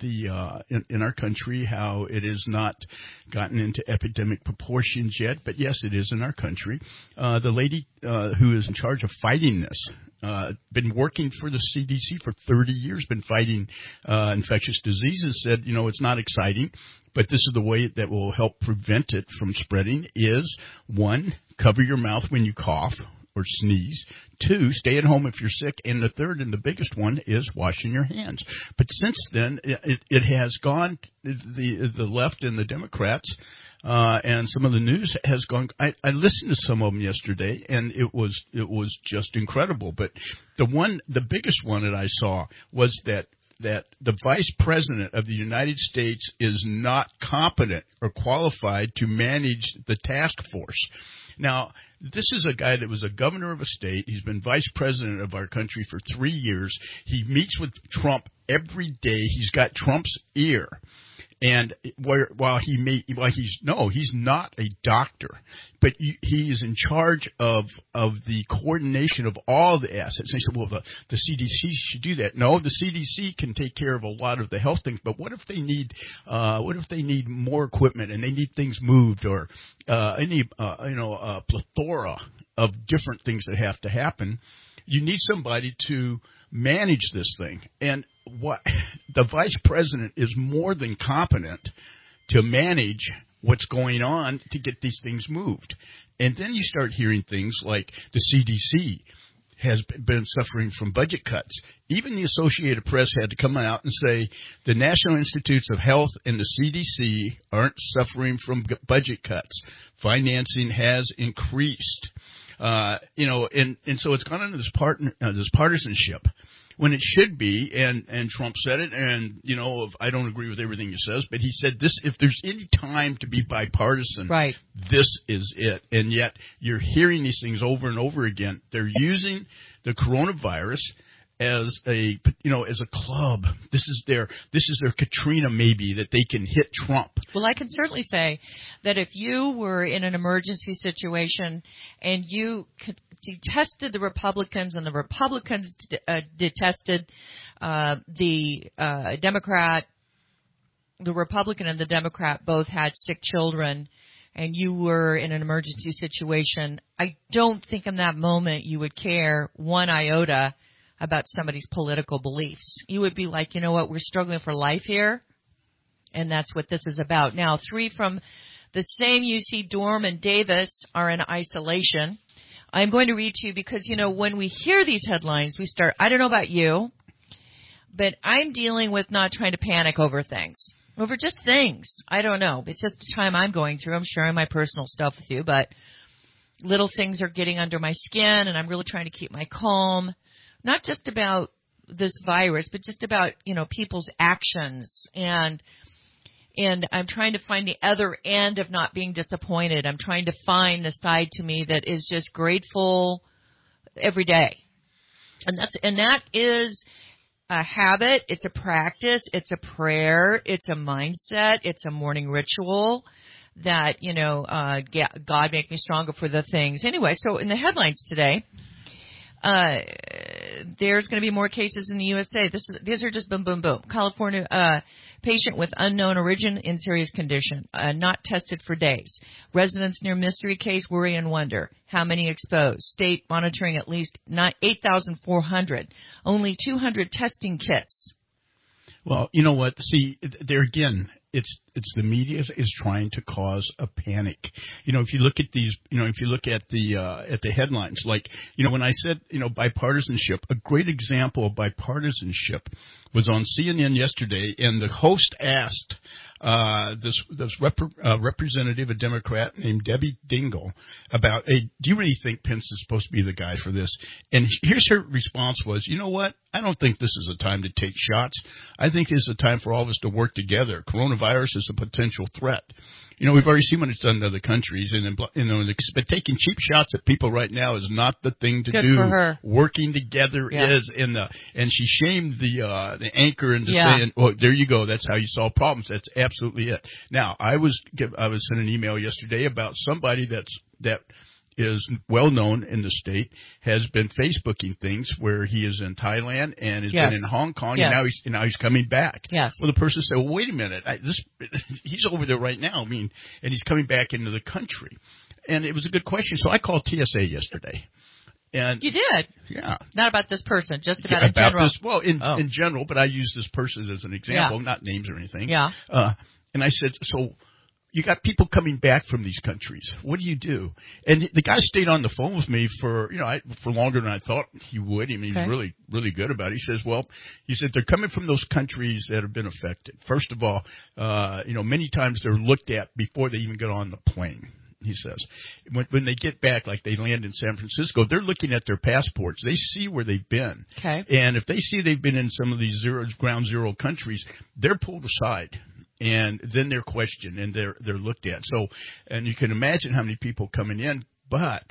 our country, how it has not gotten into epidemic proportions yet, but yes, it is in our country. The lady who is in charge of fighting this, been working for the CDC for 30 years, been fighting infectious diseases, said, it's not exciting, but this is the way that will help prevent it from spreading is, 1, cover your mouth when you cough or sneeze. 2, stay at home if you're sick. And the third and the biggest one is washing your hands. But since then, it has gone, the left and the Democrats, and some of the news has gone. I listened to some of them yesterday, and it was just incredible. But the biggest one that I saw was that the vice president of the United States is not competent or qualified to manage the task force. Now, this is a guy that was a governor of a state. He's been vice president of our country for 3 years. He meets with Trump every day. He's got Trump's ear. And he's not a doctor, but he is in charge of the coordination of all the assets. And they said, well, the CDC should do that. No, the CDC can take care of a lot of the health things, but what if they need more equipment and they need things moved or a plethora of different things that have to happen? You need somebody to manage this thing. And the vice president is more than competent to manage what's going on to get these things moved. And then you start hearing things like the CDC has been suffering from budget cuts. Even the Associated Press had to come out and say the National Institutes of Health and the CDC aren't suffering from budget cuts. Financing has increased. And so it's gone into this partisanship when it should be, and Trump said it, and, I don't agree with everything he says, but he said this, if there's any time to be bipartisan, right, this is it. And yet you're hearing these things over and over again. They're using the coronavirus as a club. This is their Katrina, maybe, that they can hit Trump. Well, I can certainly say that if you were in an emergency situation and you detested the Republicans and the Republicans detested the Democrat, the Republican and the Democrat both had sick children, and you were in an emergency situation, I don't think in that moment you would care one iota about somebody's political beliefs. You would be like, you know what, we're struggling for life here, and that's what this is about. Now, 3 from The same UC Dorm and Davis are in isolation. I'm going to read to you because, when we hear these headlines, we start, I don't know about you, but I'm dealing with not trying to panic over things. Over just things. I don't know. It's just the time I'm going through. I'm sharing my personal stuff with you, but little things are getting under my skin, and I'm really trying to keep my calm. Not just about this virus, but just about, people's actions. And I'm trying to find the other end of not being disappointed. I'm trying to find the side to me that is just grateful every day. And that is a habit. It's a practice. It's a prayer. It's a mindset. It's a morning ritual that, God make me stronger for the things. Anyway, so in the headlines today, there's going to be more cases in the USA. These are just boom, boom, boom. California, patient with unknown origin in serious condition, not tested for days. Residents near mystery case worry and wonder. How many exposed? State monitoring at least 8,400. Only 200 testing kits. Well, you know what? See, there again, it's the media is trying to cause a panic. If you look at these, if you look at the headlines, like, when I said, bipartisanship, a great example of bipartisanship was on CNN yesterday, and the host asked this representative, a Democrat named Debbie Dingell, about, hey, do you really think Pence is supposed to be the guy for this? And here's her response was, you know what? I don't think this is a time to take shots. I think this is a time for all of us to work together. Coronavirus is a potential threat. We've already seen what it's done to other countries, but taking cheap shots at people right now is not the thing to Good do. For her. Working together is, and she shamed the anchor into saying, "Well, there you go. That's how you solve problems." That's absolutely it. Now, I was sent an email yesterday about somebody that is well known in the state, has been Facebooking things where he is in Thailand and has been in Hong Kong, and now he's coming back. Yes. Well, the person said, "Well, wait a minute, he's over there right now. And he's coming back into the country." And it was a good question, so I called TSA yesterday. And you did? Yeah. Not about this person, just about in general. This, well, in general, but I use this person as an example, not names or anything. Yeah. And I said, so you got people coming back from these countries. What do you do? And the guy stayed on the phone with me for longer than I thought he would. He's really, really good about it. He said, they're coming from those countries that have been affected. First of all, many times they're looked at before they even get on the plane. He says, when they get back, like they land in San Francisco, they're looking at their passports. They see where they've been. Okay. And if they see they've been in some of these ground zero countries, they're pulled aside. And then they're questioned and they're looked at. So, and you can imagine how many people coming in, but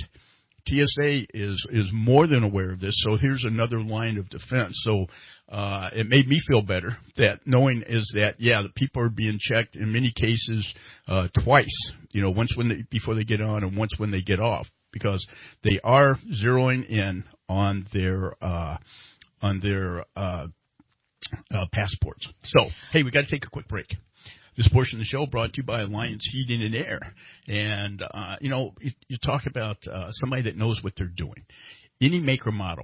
TSA is more than aware of this. So here's another line of defense. So, it made me feel better that knowing is that, the people are being checked in many cases, twice, once before they get on and once when they get off, because they are zeroing in on their passports. So, hey, we got to take a quick break. This portion of the show brought to you by Alliance Heating and Air. And, you talk about somebody that knows what they're doing. Any make or model,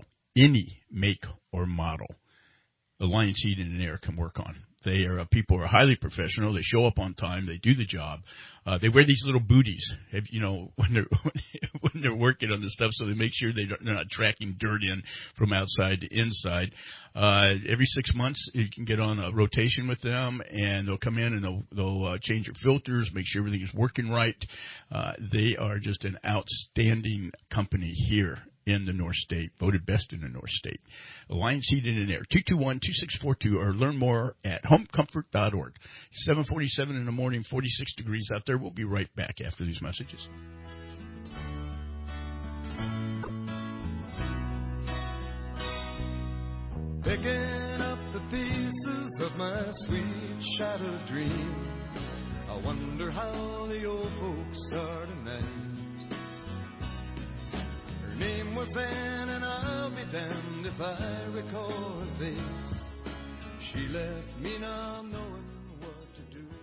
Alliance Heating and Air can work on. They are people who are highly professional. They show up on time. They do the job. They wear these little booties, when they're working on this stuff, so they make sure they're not tracking dirt in from outside to inside. Every 6 months, you can get on a rotation with them, and they'll come in and they'll change your filters, make sure everything is working right. They are just an outstanding company here in the North State, voted best in the North State. Alliance Heating and Air, 221-2642, or learn more at homecomfort.org. 7:47 in the morning, 46 degrees out there. We'll be right back after these messages. Picking up the pieces of my sweet shattered dream, I wonder how the old folks are tonight. Her name was Anne, and I'll be damned if I recall her face. She left me now knowing what to do.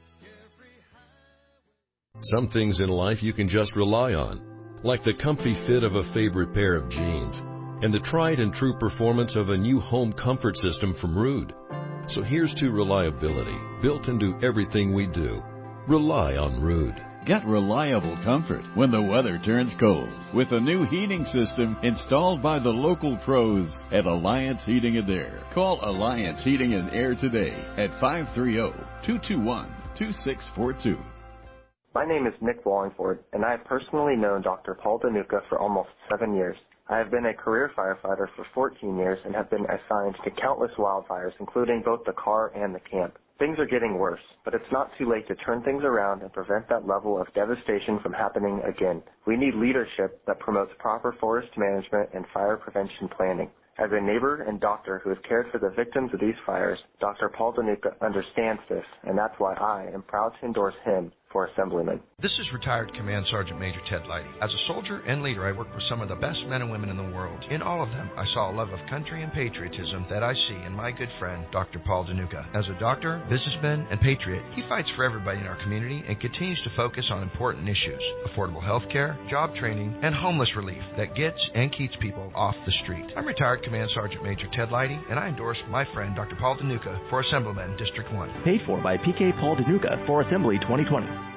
Some things in life you can just rely on, like the comfy fit of a favorite pair of jeans and the tried and true performance of a new home comfort system from Ruud. So here's to reliability, built into everything we do. Rely on Rude. Get reliable comfort when the weather turns cold with a new heating system installed by the local pros at Alliance Heating and Air. Call Alliance Heating and Air today at 530-221-2642. My name is Nick Wallingford, and I have personally known Dr. Paul DeNuca for almost 7 years. I have been a career firefighter for 14 years and have been assigned to countless wildfires, including both the car and the camp. Things are getting worse, but it's not too late to turn things around and prevent that level of devastation from happening again. We need leadership that promotes proper forest management and fire prevention planning. As a neighbor and doctor who has cared for the victims of these fires, Dr. Paul DeNuca understands this, and that's why I am proud to endorse him for Assemblyman. This is retired Command Sergeant Major Ted Leidy. As a soldier and leader, I worked with some of the best men and women in the world. In all of them, I saw a love of country and patriotism that I see in my good friend, Dr. Paul DeNuca. As a doctor, businessman, and patriot, he fights for everybody in our community and continues to focus on important issues: affordable health care, job training, and homeless relief that gets and keeps people off the street. I'm retired Command Sergeant Major Ted Leidy, and I endorse my friend, Dr. Paul DeNuca, for Assemblyman District 1. Paid for by PK Paul DeNuca for Assembly 2020.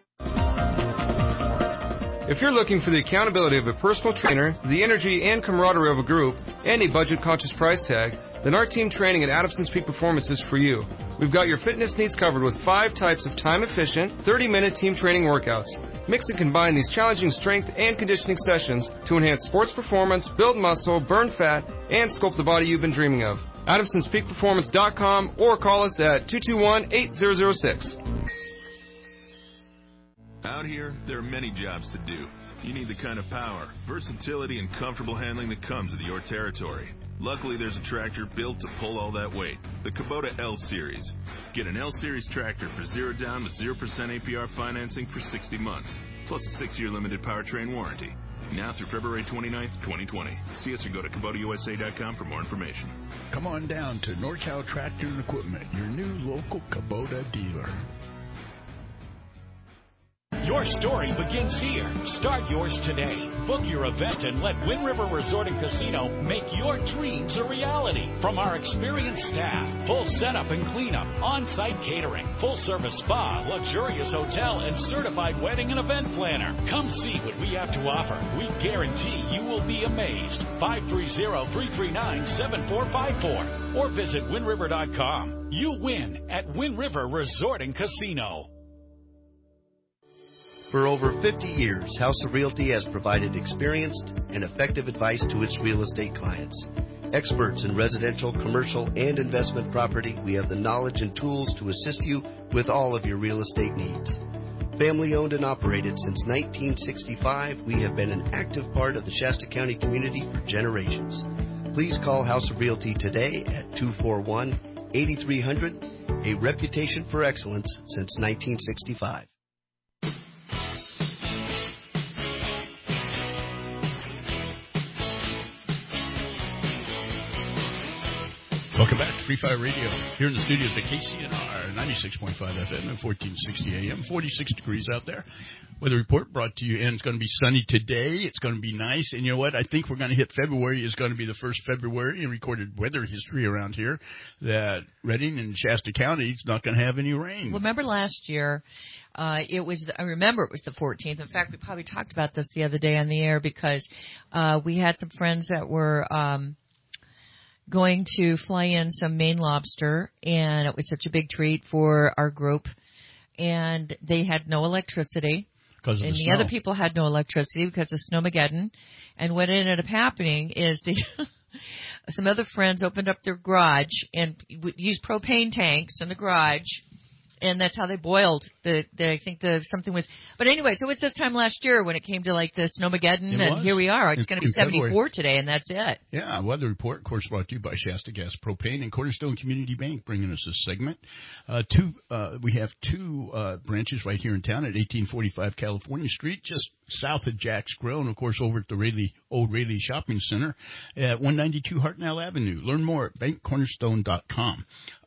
If you're looking for the accountability of a personal trainer, the energy and camaraderie of a group, and a budget-conscious price tag, then our team training at Adamson's Peak Performance is for you. We've got your fitness needs covered with 5 types of time-efficient, 30-minute team training workouts. Mix and combine these challenging strength and conditioning sessions to enhance sports performance, build muscle, burn fat, and sculpt the body you've been dreaming of. AdamsonsPeakPerformance.com or call us at 221-8006. Out here, there are many jobs to do. You need the kind of power, versatility, and comfortable handling that comes with your territory. Luckily, there's a tractor built to pull all that weight, the Kubota L-Series. Get an L-Series tractor for 0 down with 0% APR financing for 60 months, plus a 6-year limited powertrain warranty. Now through February 29th, 2020. See us or go to KubotaUSA.com for more information. Come on down to NorCal Tractor and Equipment, your new local Kubota dealer. Your story begins here. Start yours today. Book your event and let Wind River Resort and Casino make your dreams a reality. From our experienced staff, full setup and cleanup, on-site catering, full-service spa, luxurious hotel, and certified wedding and event planner. Come see what we have to offer. We guarantee you will be amazed. 530-339-7454 or visit windriver.com. You win at Wind River Resort and Casino. For over 50 years, House of Realty has provided experienced and effective advice to its real estate clients. Experts in residential, commercial, and investment property, we have the knowledge and tools to assist you with all of your real estate needs. Family owned and operated since 1965, we have been an active part of the Shasta County community for generations. Please call House of Realty today at 241-8300, a reputation for excellence since 1965. Welcome back to Free Fire Radio. Here in the studios at KCNR, 96.5 FM and 1460 AM, 46 degrees out there. Weather report brought to you, and it's going to be sunny today. It's going to be nice. And you know what? I think we're going to hit February. Is going to be the first February in recorded weather history around here that Redding and Shasta County is not going to have any rain. Well, remember last year, I remember it was the 14th. In fact, we probably talked about this the other day on the air because we had some friends that were going to fly in some Maine lobster, and it was such a big treat for our group. And they had no electricity. Because of and the the snow. other people had no electricity because of Snowmageddon. And what ended up happening is some other friends opened up their garage and used propane tanks in the garage. And that's how they boiled something was. But anyway, so it was this time last year when it came to like the Snowmageddon, and here we are. It's going to be 74 today, and that's it. Yeah, weather report, of course, brought to you by Shasta Gas Propane and Cornerstone Community Bank, bringing us this segment. We have two branches right here in town at 1845 California Street, just south of Jack's Grill, and of course over at the Old Rayleigh Shopping Center at 192 Hartnell Avenue. Learn more at bankcornerstone.com.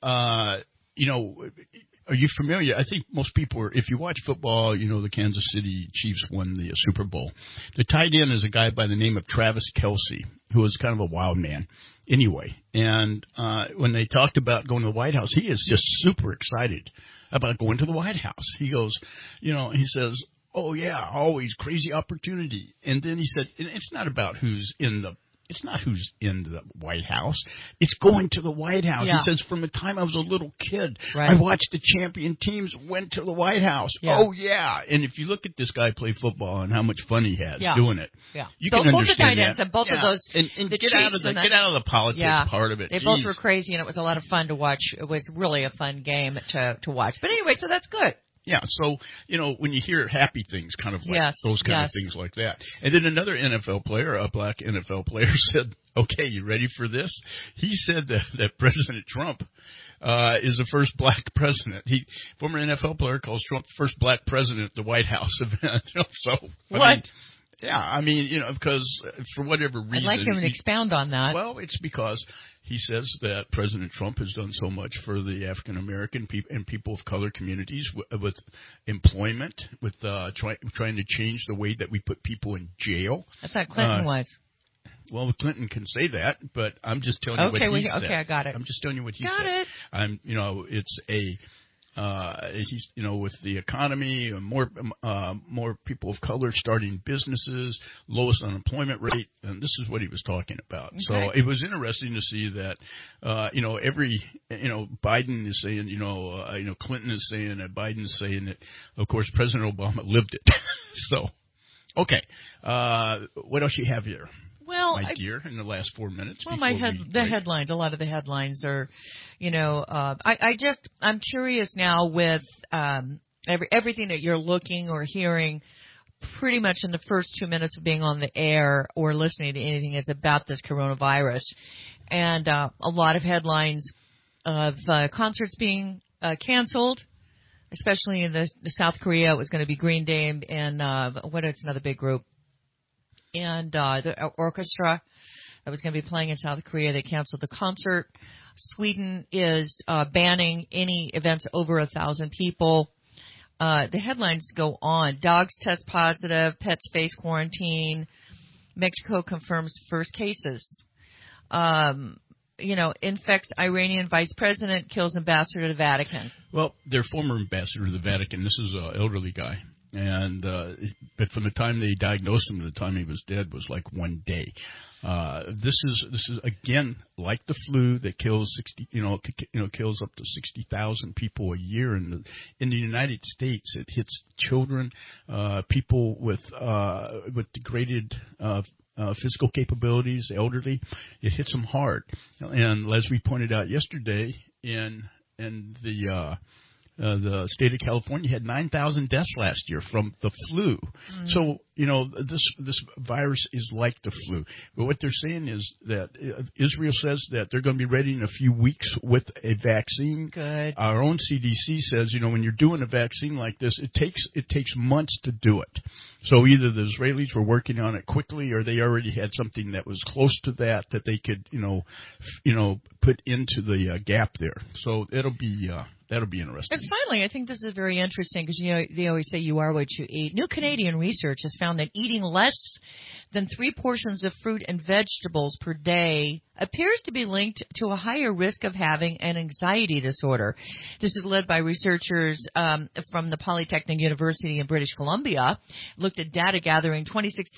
Are you familiar? I think most people are. If you watch football, you know the Kansas City Chiefs won the Super Bowl. The tight end is a guy by the name of Travis Kelce, who is kind of a wild man anyway. And when they talked about going to the White House, he is just super excited about going to the White House. He goes, he says, oh, yeah, always crazy opportunity. And then he said, it's not about who's in the White House. It's going to the White House. Yeah. He says, from the time I was a little kid, Right. I watched the champion teams went to the White House. Yeah. Oh, yeah. And if you look at this guy play football and how much fun he has Yeah. doing it, Yeah. you Both can the understand tight ends that. and both of those. And the get out Chiefs of and get out of the politics part of it. They both were crazy, and it was a lot of fun to watch. It was really a fun game to watch. But anyway, so that's good. Yeah, so, when you hear happy things, kind of like those kind of things like that. And then another NFL player, a black NFL player, said, okay, you ready for this? He said that President Trump is the first black president. Former NFL player calls Trump the first black president at the White House event. Because for whatever reason. I'd like him to expound on that. Well, it's because he says that President Trump has done so much for the African American and people of color communities with employment, with trying to change the way that we put people in jail. I thought Clinton was. Well, Clinton can say that, but I'm just telling you what he said. Okay, I got it. I'm just telling you what he said. Got it. It's he's with the economy, more people of color starting businesses, lowest unemployment rate, and this is what he was talking about. Okay. So it was interesting to see that Biden is saying Clinton is saying that, Biden's saying that. Of course, President Obama lived it. So, okay, what else you have here? Well, my dear, in the last 4 minutes. Well, headlines. A lot of the headlines are, I'm curious now with everything that you're looking or hearing. Pretty much in the first 2 minutes of being on the air or listening to anything is about this coronavirus, and a lot of headlines of concerts being canceled, especially in the South Korea. It was going to be Green Day and it's another big group. And the orchestra that was going to be playing in South Korea, they canceled the concert. Sweden is banning any events over 1,000 people. The headlines go on. Dogs test positive. Pets face quarantine. Mexico confirms first cases. Infects Iranian vice president, kills ambassador to the Vatican. Well, their former ambassador to the Vatican, this is an elderly guy. And but from the time they diagnosed him to the time he was dead was like 1 day. This is again like the flu that kills kills up to 60,000 people a year in the United States. It hits children, people with degraded physical capabilities, elderly. It hits them hard. And as we pointed out yesterday, in the state of California had 9,000 deaths last year from the flu. Mm-hmm. So, this virus is like the flu. But what they're saying is that Israel says that they're going to be ready in a few weeks with a vaccine. Good. Our own CDC says, when you're doing a vaccine like this, it takes months to do it. So either the Israelis were working on it quickly or they already had something that was close to that they could, put into the gap there. So that'll be interesting. And finally, I think this is very interesting because they always say you are what you eat. New Canadian research has found that eating less than 3 portions of fruit and vegetables per day appears to be linked to a higher risk of having an anxiety disorder. This is led by researchers from the Polytechnic University in British Columbia. Looked at data gathering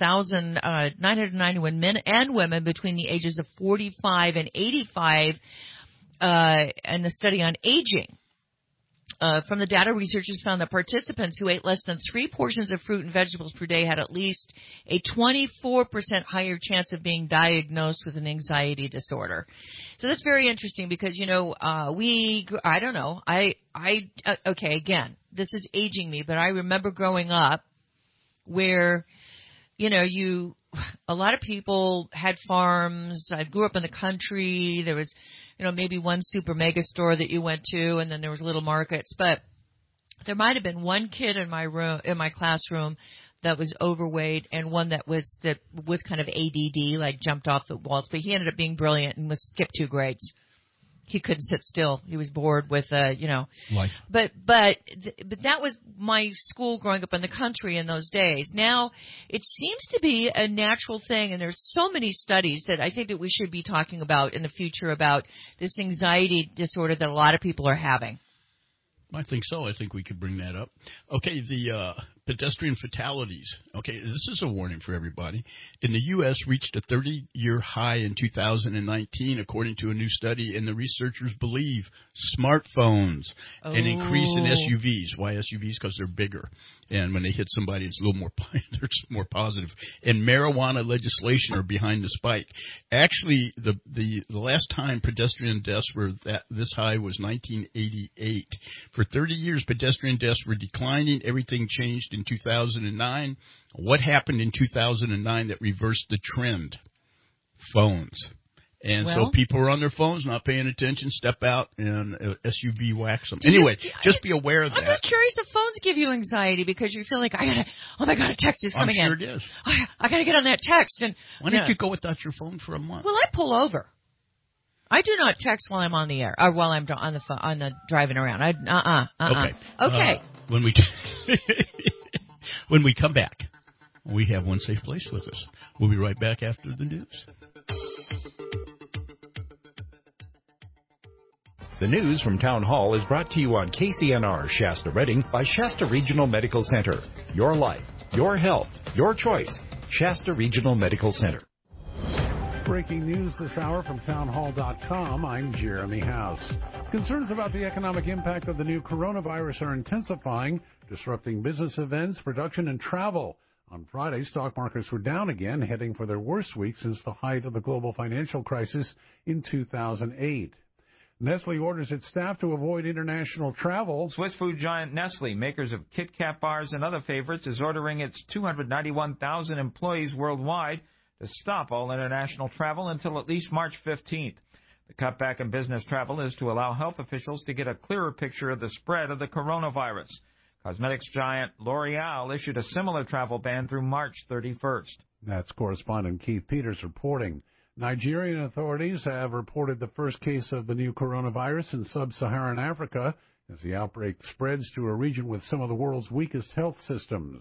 26,991 men and women between the ages of 45 and 85 and the study on aging. From the data, researchers found that participants who ate less than 3 portions of fruit and vegetables per day had at least a 24% higher chance of being diagnosed with an anxiety disorder. So that's very interesting because, again, this is aging me, but I remember growing up where, a lot of people had farms. I grew up in the country. There was maybe one super mega store that you went to, and then there was little markets. But there might have been one kid in my classroom that was overweight, and one that was kind of ADD, like jumped off the walls. But he ended up being brilliant and was skipped 2 grades. He couldn't sit still. He was bored with, life. But that was my school growing up in the country in those days. Now, it seems to be a natural thing, and there's so many studies that I think that we should be talking about in the future about this anxiety disorder that a lot of people are having. I think so. I think we could bring that up. Okay, the pedestrian fatalities. Okay, this is a warning for everybody. In the U.S., reached a 30-year high in 2019, according to a new study, and the researchers believe smartphones an increase in SUVs. Why SUVs? Because they're bigger. And when they hit somebody, it's a little more, they're more positive. And marijuana legislation are behind the spike. Actually, the last time pedestrian deaths were this high was 1988. For 30 years, pedestrian deaths were declining. Everything changed in 2009. What happened in 2009 that reversed the trend? Phones. And so people are on their phones, not paying attention, step out, and SUV whacks them. Anyway, just be aware of that. I'm just curious if phones give you anxiety because you feel like, oh my God, a text is coming in. I'm sure it is. I got to get on that text. And why don't you go without your phone for a month? Well, I pull over. I do not text while I'm on the air, or while I'm on the phone, driving around. Okay. When we come back, we have One Safe Place with us. We'll be right back after the news. The news from Town Hall is brought to you on KCNR Shasta Redding by Shasta Regional Medical Center. Your life, your health, your choice. Shasta Regional Medical Center. Breaking news this hour from townhall.com. I'm Jeremy House. Concerns about the economic impact of the new coronavirus are intensifying, disrupting business events, production, and travel. On Friday, stock markets were down again, heading for their worst week since the height of the global financial crisis in 2008. Nestle orders its staff to avoid international travel. Swiss food giant Nestle, makers of Kit Kat bars and other favorites, is ordering its 291,000 employees worldwide to stop all international travel until at least March 15th. The cutback in business travel is to allow health officials to get a clearer picture of the spread of the coronavirus. Cosmetics giant L'Oreal issued a similar travel ban through March 31st. That's correspondent Keith Peters reporting. Nigerian authorities have reported the first case of the new coronavirus in sub-Saharan Africa as the outbreak spreads to a region with some of the world's weakest health systems.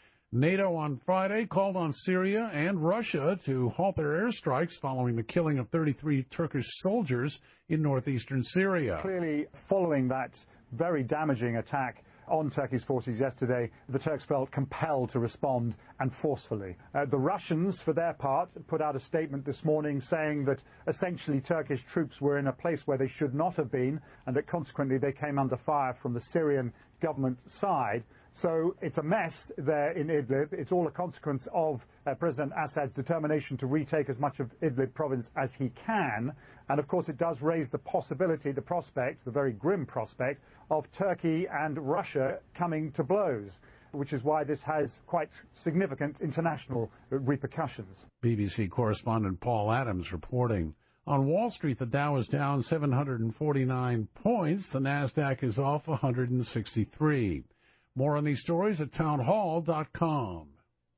NATO on Friday called on Syria and Russia to halt their airstrikes following the killing of 33 Turkish soldiers in northeastern Syria. Clearly, following that very damaging attack on Turkey's forces yesterday, the Turks felt compelled to respond, and forcefully. The Russians, for their part, put out a statement this morning saying that essentially Turkish troops were in a place where they should not have been, and that consequently they came under fire from the Syrian government side. So it's a mess there in Idlib. It's all a consequence of President Assad's determination to retake as much of Idlib province as he can. And of course it does raise the possibility, the prospect, the very grim prospect, of Turkey and Russia coming to blows, which is why this has quite significant international repercussions. BBC correspondent Paul Adams reporting. On Wall Street, the Dow is down 749 points. The NASDAQ is off 163. More on these stories at townhall.com.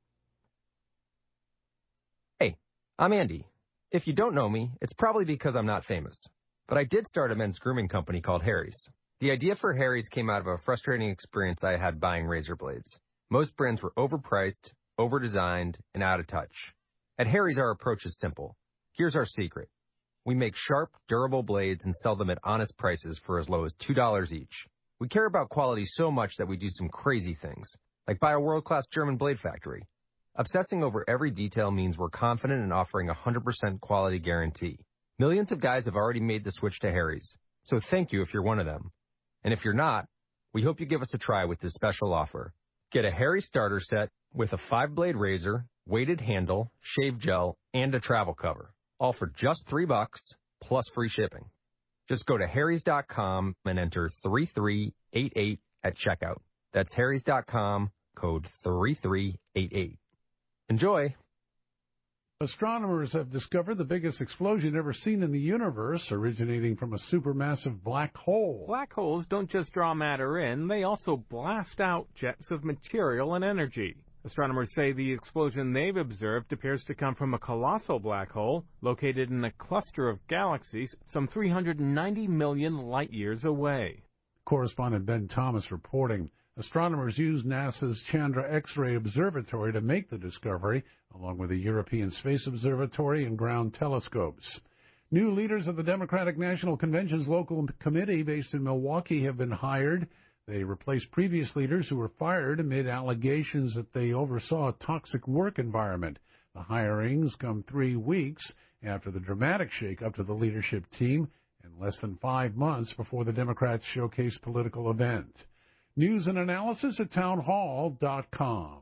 Hey, I'm Andy. If you don't know me, it's probably because I'm not famous. But I did start a men's grooming company called Harry's. The idea for Harry's came out of a frustrating experience I had buying razor blades. Most brands were overpriced, overdesigned, and out of touch. At Harry's, our approach is simple. Here's our secret. We make sharp, durable blades and sell them at honest prices for as low as $2 each. We care about quality so much that we do some crazy things, like buy a world-class German blade factory. Obsessing over every detail means we're confident in offering a 100% quality guarantee. Millions of guys have already made the switch to Harry's, so thank you if you're one of them. And if you're not, we hope you give us a try with this special offer. Get a Harry's starter set with a 5-blade razor, weighted handle, shave gel, and a travel cover, all for just $3 plus free shipping. Just go to harrys.com and enter 3388 at checkout. That's harrys.com, code 3388. Enjoy! Astronomers have discovered the biggest explosion ever seen in the universe, originating from a supermassive black hole. Black holes don't just draw matter in, they also blast out jets of material and energy. Astronomers say the explosion they've observed appears to come from a colossal black hole located in a cluster of galaxies some 390 million light-years away. Correspondent Ben Thomas reporting. Astronomers used NASA's Chandra X-ray Observatory to make the discovery, along with the European Space Observatory and ground telescopes. New leaders of the Democratic National Convention's local committee based in Milwaukee have been hired. They replace previous leaders who were fired amid allegations that they oversaw a toxic work environment. The hirings come 3 weeks after the dramatic shakeup to the leadership team and less than 5 months before the Democrats showcase political event. News and analysis at townhall.com.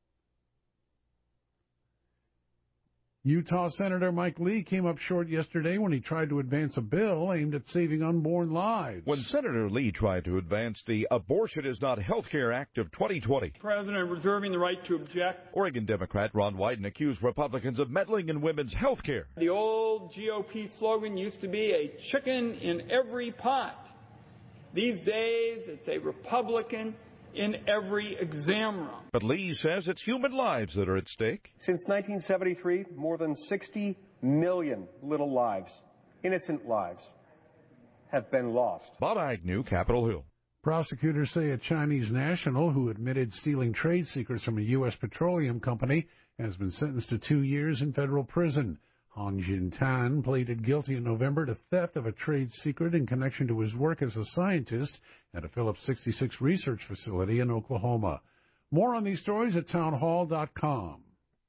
Utah Senator Mike Lee came up short yesterday when he tried to advance a bill aimed at saving unborn lives. When Senator Lee tried to advance the Abortion is Not Healthcare Act of 2020, President reserving the right to object. Oregon Democrat Ron Wyden accused Republicans of meddling in women's health care. The old GOP slogan used to be a chicken in every pot. These days, it's a Republican in every exam room. But Lee says it's human lives that are at stake. Since 1973, more than 60 million little lives, innocent lives, have been lost. Bob Agnew, Capitol Hill. Prosecutors say a Chinese national who admitted stealing trade secrets from a U.S. petroleum company has been sentenced to 2 years in federal prison. Hong Jintan pleaded guilty in November to theft of a trade secret in connection to his work as a scientist at a Phillips 66 research facility in Oklahoma. More on these stories at townhall.com.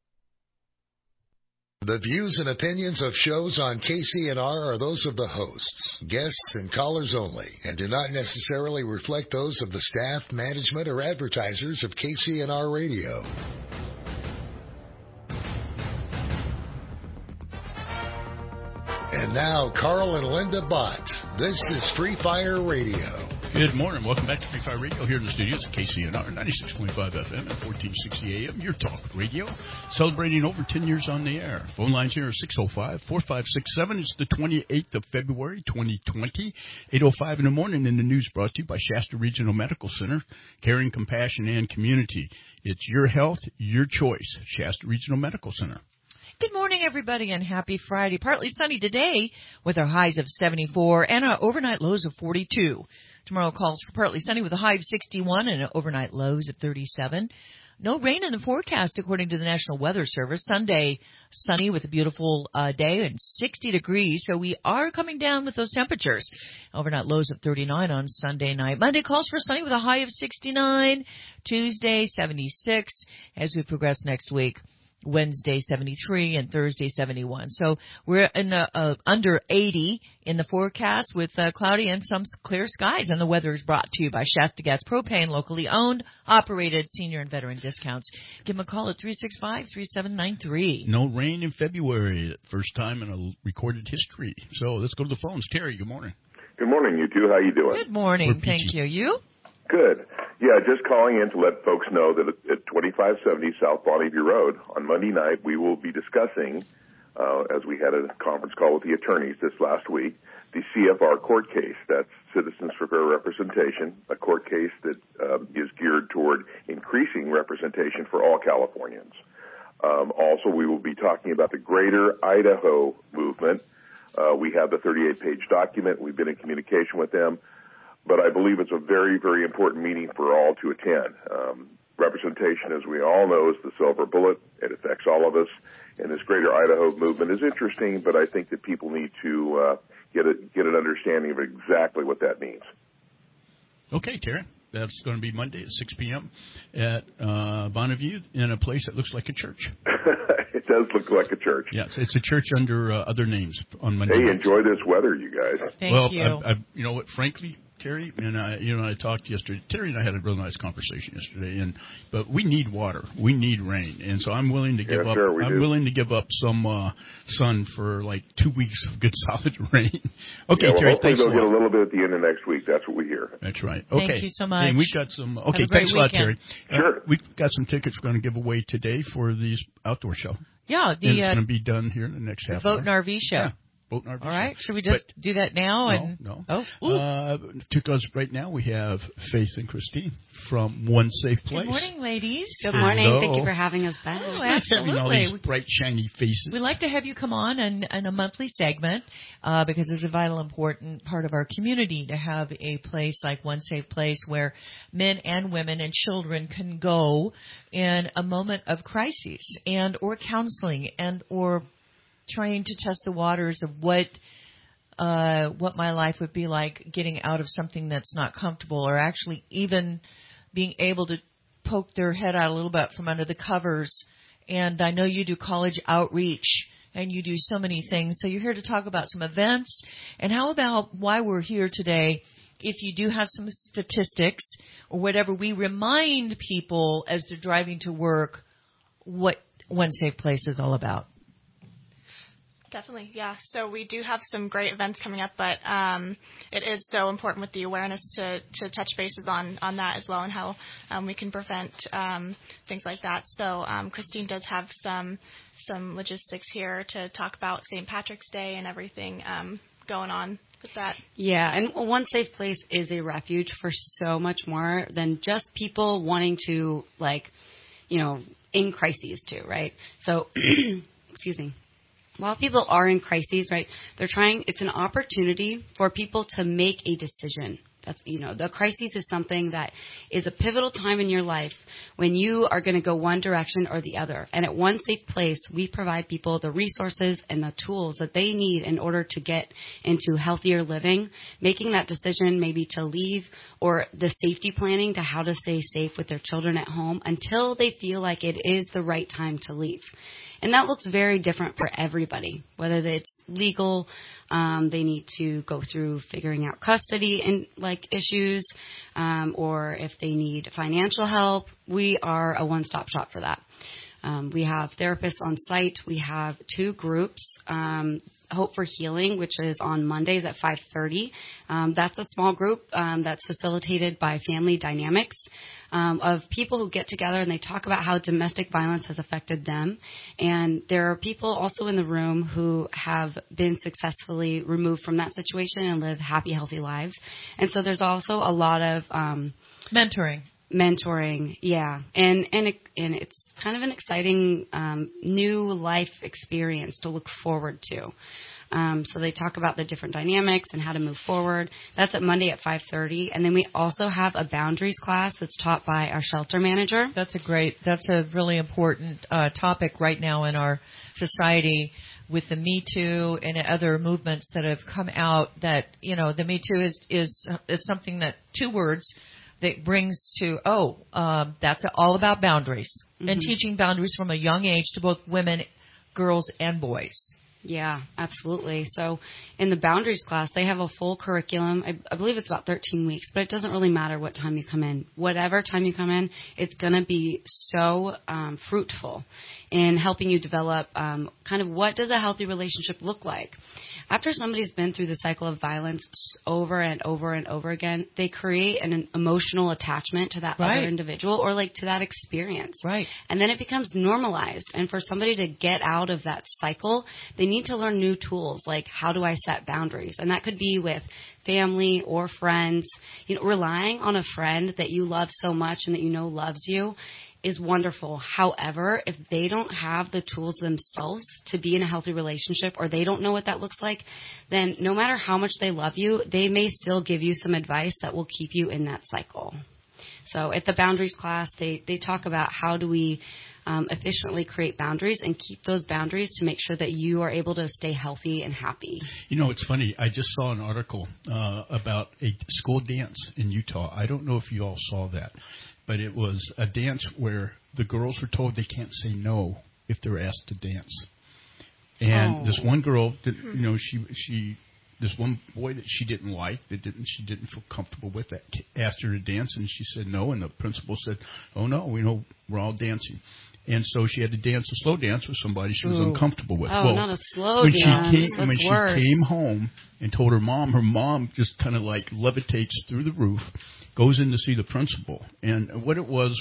The views and opinions of shows on KCNR are those of the hosts, guests, and callers only, and do not necessarily reflect those of the staff, management, or advertisers of KCNR Radio. And now, Carl and Linda Bott. This is Free Fire Radio. Good morning. Welcome back to Free Fire Radio here in the studios at KCNR 96.5 FM and 1460 AM. Your talk radio. Celebrating over 10 years on the air. Phone lines here are 605-4567. It's the 28th of February, 2020. 8:05 in the morning. And the news brought to you by Shasta Regional Medical Center. Caring, compassion, and community. It's your health, your choice. Shasta Regional Medical Center. Good morning, everybody, and happy Friday. Partly sunny today with our highs of 74 and our overnight lows of 42. Tomorrow calls for partly sunny with a high of 61 and overnight lows of 37. No rain in the forecast, according to the National Weather Service. Sunday, sunny with a beautiful day and 60 degrees. So we are coming down with those temperatures. Overnight lows of 39 on Sunday night. Monday calls for sunny with a high of 69. Tuesday, 76 as we progress next week. Wednesday 73 and Thursday 71. So we're in under 80 in the forecast with cloudy and some clear skies. And the weather is brought to you by Shasta Gas Propane, locally owned, operated, senior and veteran discounts. Give them a call at 365-3793. No rain in February, first time in a recorded history. So let's go to the phones. Terry, good morning. Good morning, you two. How you doing? Good morning. Thank you. You? Good. Yeah, just calling in to let folks know that at 2570 South Bonneview Road on Monday night, we will be discussing, as we had a conference call with the attorneys this last week, the CFR court case. That's Citizens for Fair Representation, a court case that is geared toward increasing representation for all Californians. Also, we will be talking about the Greater Idaho movement. We have the 38-page document. We've been in communication with them. But I believe it's a very, very important meeting for all to attend. Representation, as we all know, is the silver bullet. It affects all of us. And this Greater Idaho movement is interesting, but I think that people need to get an understanding of exactly what that means. Okay, Terry. That's going to be Monday at 6 p.m. at Bonneview in a place that looks like a church. It does look like a church. Yes, it's a church under other names on Monday. Hey, enjoy this weather, you guys. Thank you. Well, you know what, frankly, Terry and I talked yesterday. Terry and I had a real nice conversation yesterday, but we need water, we need rain, and so I'm willing to give up. Sure, I'm willing to give up some sun for like 2 weeks of good solid rain. Okay, yeah, well, Terry, hopefully thanks they'll a get lot. a little bit at the end of next week. That's what we hear. That's right. Okay. Thank you so much. And we've got some. Okay, thanks a lot, weekend. Terry. Sure. We've got some tickets we're going to give away today for these outdoor show. Yeah, and it's going to be done here in the next half Boat hour. and RV show. Yeah. Boat and RV All right. show. Should we just do that now? No. Oh. Because right now we have Faith and Christine from One Safe Place. Good morning, ladies. Good morning. Hello. Thank you for having us back. Oh, Having all absolutely. these bright, shiny faces. We'd like to have you come on in a monthly segment because it's a vital, important part of our community to have a place like One Safe Place where men and women and children can go in a moment of crisis and or counseling and or trying to test the waters of what my life would be like getting out of something that's not comfortable, or actually even being able to poke their head out a little bit from under the covers. And I know you do college outreach, and you do so many things. So you're here to talk about some events. And how about why we're here today? If you do have some statistics or whatever, we remind people as they're driving to work what One Safe Place is all about. Definitely, yeah. So we do have some great events coming up, but it is so important with the awareness to touch bases on that as well, and how we can prevent things like that. So Christine does have some logistics here to talk about St. Patrick's Day and everything going on with that. Yeah, and One Safe Place is a refuge for so much more than just people wanting to, in crises too, right? So, excuse me. While people are in crises, right, it's an opportunity for people to make a decision. That's, the crisis is something that is a pivotal time in your life when you are going to go one direction or the other. And at One Safe Place, we provide people the resources and the tools that they need in order to get into healthier living, making that decision maybe to leave, or the safety planning to how to stay safe with their children at home until they feel like it is the right time to leave. And that looks very different for everybody, whether it's legal, they need to go through figuring out custody and issues, or if they need financial help. We are a one-stop shop for that. We have therapists on site. We have 2 groups. Hope for Healing, which is on Mondays at 5:30. That's a small group that's facilitated by Family Dynamics, of people who get together and they talk about how domestic violence has affected them. And there are people also in the room who have been successfully removed from that situation and live happy, healthy lives. And so there's also a lot of mentoring, yeah. And it's kind of an exciting new life experience to look forward to. So they talk about the different dynamics and how to move forward. That's at Monday at 5:30. And then we also have a boundaries class that's taught by our shelter manager. That's a really important topic right now in our society with the Me Too and other movements that have come out. That, the Me Too is something that 2 words that brings to, that's all about boundaries, and teaching boundaries from a young age to both women, girls, and boys. Yeah, absolutely. So in the boundaries class, they have a full curriculum. I believe it's about 13 weeks, but it doesn't really matter what time you come in. Whatever time you come in, it's going to be so fruitful in helping you develop kind of what does a healthy relationship look like. After somebody's been through the cycle of violence over and over and over again, they create an emotional attachment to that other individual or to that experience. Right. And then it becomes normalized. And for somebody to get out of that cycle, they need to learn new tools like how do I set boundaries? And that could be with family or friends. Relying on a friend that you love so much and that loves you is wonderful. However, if they don't have the tools themselves to be in a healthy relationship, or they don't know what that looks like, then no matter how much they love you, they may still give you some advice that will keep you in that cycle. So at the boundaries class, they talk about how do we efficiently create boundaries and keep those boundaries to make sure that you are able to stay healthy and happy. It's funny. I just saw an article about a school dance in Utah. I don't know if you all saw that, but it was a dance where the girls were told they can't say no if they're asked to dance. And this one girl, this one boy that she didn't like, she didn't feel comfortable with, that asked her to dance, and she said no, and the principal said, "Oh no, we're all dancing." And so she had to dance a slow dance with somebody she was uncomfortable with. Oh, not a slow dance. When she came home and told her mom just kind of levitates through the roof, goes in to see the principal. And what it was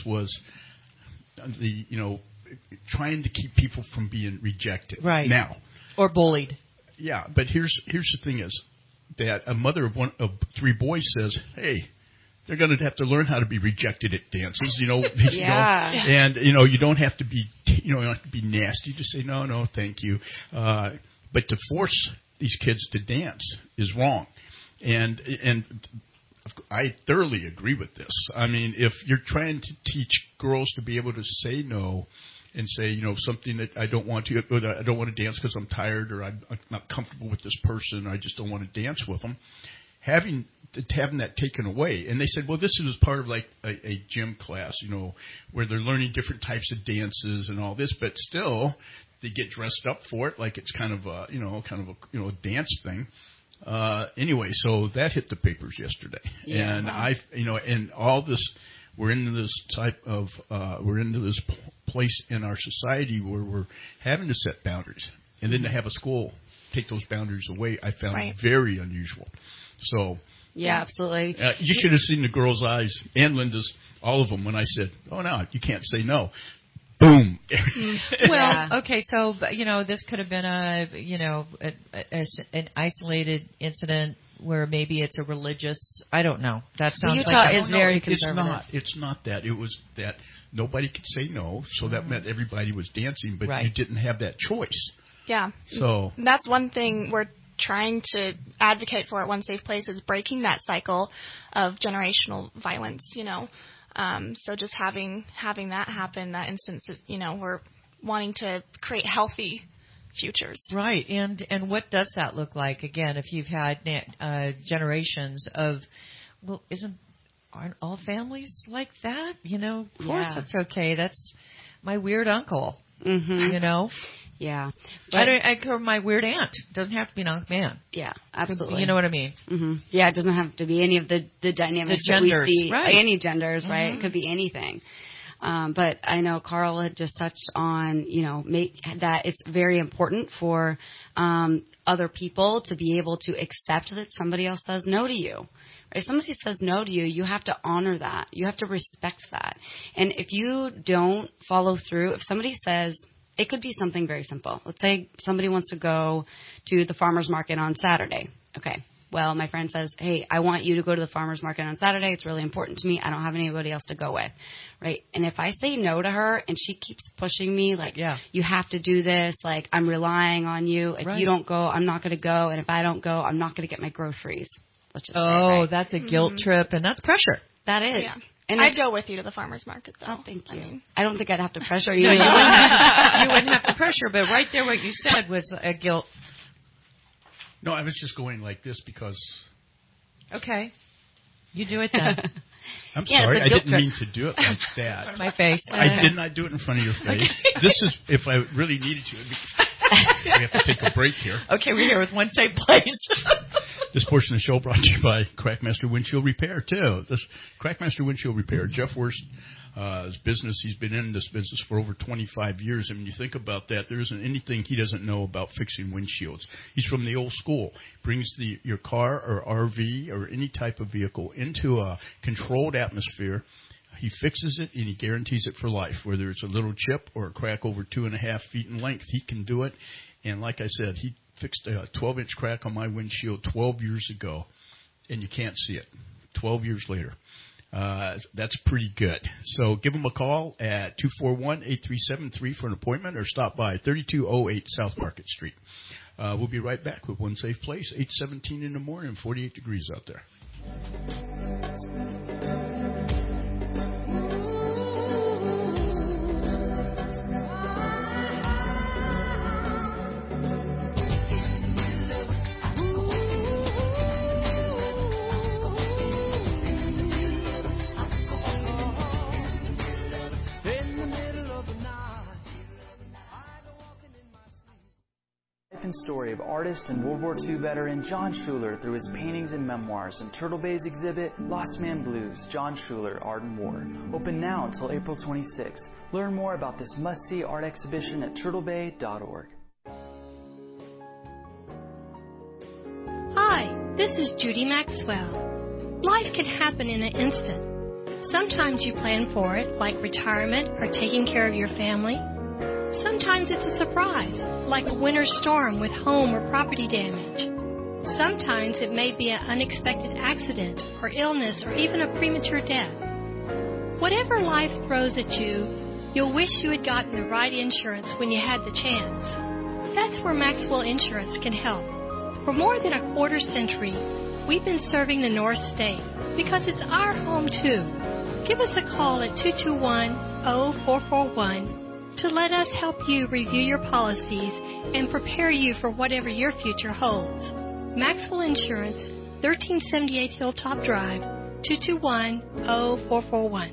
trying to keep people from being rejected. Right. Now. Or bullied. Yeah, but here's the thing is that a mother of 3 boys says, hey, they're going to have to learn how to be rejected at dances, Yeah. And you don't have to be, nasty. Just say no, thank you. But to force these kids to dance is wrong, and I thoroughly agree with this. I mean, if you're trying to teach girls to be able to say no and say, something that I don't want to, or that I don't want to dance because I'm tired, or I'm not comfortable with this person, or I just don't want to dance with them. Having that taken away. And they said, well, this is part of like a gym class, where they're learning different types of dances and all this, but still they get dressed up for it like it's kind of a dance thing. Anyway, so that hit the papers yesterday. Yeah. And and all this, we're into this place in our society where we're having to set boundaries. And then to have a school take those boundaries away, I found very unusual. So, yeah, absolutely. You should have seen the girls' eyes and Linda's, all of them, when I said, "Oh no, you can't say no." Boom. Well, okay, so this could have been an isolated incident where maybe it's a religious. I don't know. That sounds Utah is very conservative. It's not that. It was that nobody could say no, so that meant everybody was dancing, but you didn't have that choice. Yeah. So that's one thing we're trying to advocate for at One Safe Place, is breaking that cycle of generational violence, So just having that happen, that instance, we're wanting to create healthy futures. Right. And what does that look like? Again, if you've had generations of, aren't all families like that? Of course it's okay. That's my weird uncle, Yeah. I cover my weird aunt. It doesn't have to be an Unc Man. Yeah, absolutely. You know what I mean? Mm-hmm. Yeah, it doesn't have to be any of the dynamics the genders, that we see. right. Any genders, right? It could be anything. But I know Carl had just touched on, that it's very important for other people to be able to accept that somebody else says no to you. If somebody says no to you, you have to honor that. You have to respect that. And if you don't follow through, if somebody says, it could be something very simple. Let's say somebody wants to go to the farmer's market on Saturday. Okay. Well, my friend says, hey, I want you to go to the farmer's market on Saturday. It's really important to me. I don't have anybody else to go with. Right. And if I say no to her and she keeps pushing me, like, you have to do this, like, I'm relying on you. If you don't go, I'm not going to go. And if I don't go, I'm not going to get my groceries. Let's just say, that's a guilt trip, and that's pressure. That is. Yeah. And I'd go with you to the farmer's market, though. Oh, thank you. I don't think I'd have to pressure you. No, you wouldn't have to pressure, but right there what you said was a guilt. No, I was just going like this because... Okay. You do it then. I'm sorry. I didn't mean to do it like that. In front of my face. I did not do it in front of your face. This is, if I really needed to, we have to take a break here. Okay, we're here with One Safe Place. This portion of the show brought to you by Crackmaster Windshield Repair, too. This Crackmaster Windshield Repair, Jeff Wurst, his business, he's been in this business for over 25 years. And when you think about that, there isn't anything he doesn't know about fixing windshields. He's from the old school. Brings your car or RV or any type of vehicle into a controlled atmosphere. He fixes it, and he guarantees it for life. Whether it's a little chip or a crack over 2.5 feet in length, he can do it. And like I said, he fixed a 12-inch crack on my windshield 12 years ago, and you can't see it 12 years later. That's pretty good. So give him a call at 241-8373 for an appointment, or stop by 3208 South Market Street. We'll be right back with One Safe Place, 8:17 in the morning, 48 degrees out there. Story of artist and World War II veteran John Schuler through his paintings and memoirs in Turtle Bay's exhibit Lost Man Blues, John Schuler, Art and War. Open now until April 26th. Learn more about this must-see art exhibition at turtlebay.org. Hi, this is Judy Maxwell. Life can happen in an instant. Sometimes you plan for it, like retirement or taking care of your family. Sometimes it's a surprise, like a winter storm with home or property damage. Sometimes it may be an unexpected accident or illness or even a premature death. Whatever life throws at you, you'll wish you had gotten the right insurance when you had the chance. That's where Maxwell Insurance can help. For more than a quarter century, we've been serving the North State because it's our home too. Give us a call at 221-0441 to let us help you review your policies and prepare you for whatever your future holds. Maxwell Insurance, 1378 Hilltop Drive, 221-0441.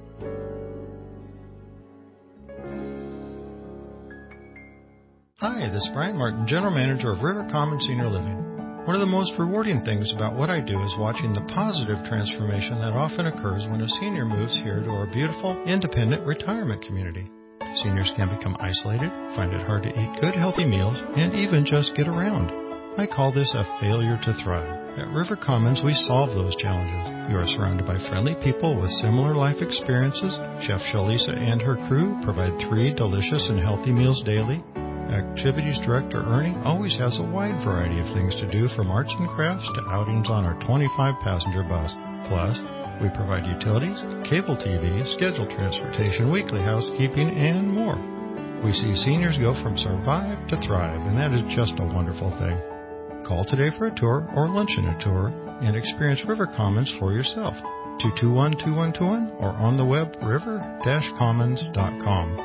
Hi, this is Brian Martin, General Manager of River Commons Senior Living. One of the most rewarding things about what I do is watching the positive transformation that often occurs when a senior moves here to our beautiful, independent retirement community. Seniors can become isolated, find it hard to eat good, healthy meals, and even just get around. I call this a failure to thrive. At River Commons, we solve those challenges. You are surrounded by friendly people with similar life experiences. Chef Shalisa and her crew provide 3 delicious and healthy meals daily. Activities Director Ernie always has a wide variety of things to do, from arts and crafts to outings on our 25-passenger bus. Plus, we provide utilities, cable TV, scheduled transportation, weekly housekeeping, and more. We see seniors go from survive to thrive, and that is just a wonderful thing. Call today for a tour or luncheon a tour and experience River Commons for yourself. 221-2121 or on the web river-commons.com.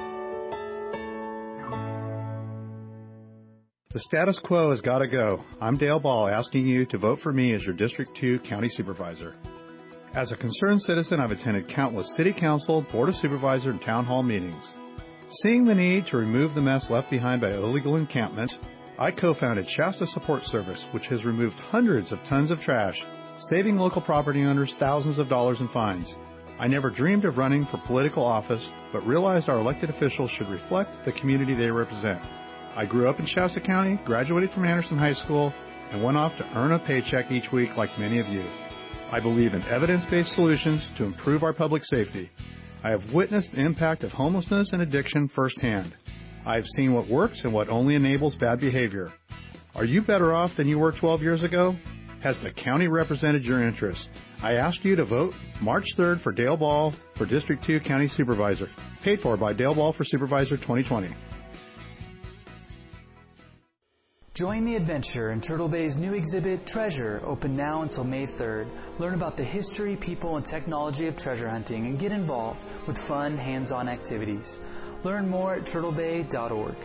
The status quo has got to go. I'm Dale Ball, asking you to vote for me as your District 2 County Supervisor. As a concerned citizen, I've attended countless City Council, Board of Supervisors, and Town Hall meetings. Seeing the need to remove the mess left behind by illegal encampments, I co-founded Shasta Support Service, which has removed hundreds of tons of trash, saving local property owners thousands of dollars in fines. I never dreamed of running for political office, but realized our elected officials should reflect the community they represent. I grew up in Shasta County, graduated from Anderson High School, and went off to earn a paycheck each week like many of you. I believe in evidence-based solutions to improve our public safety. I have witnessed the impact of homelessness and addiction firsthand. I have seen what works and what only enables bad behavior. Are you better off than you were 12 years ago? Has the county represented your interests? I ask you to vote March 3rd for Dale Ball for District 2 County Supervisor. Paid for by Dale Ball for Supervisor 2020. Join the adventure in Turtle Bay's new exhibit, Treasure, open now until May 3rd. Learn about the history, people, and technology of treasure hunting and get involved with fun, hands-on activities. Learn more at turtlebay.org.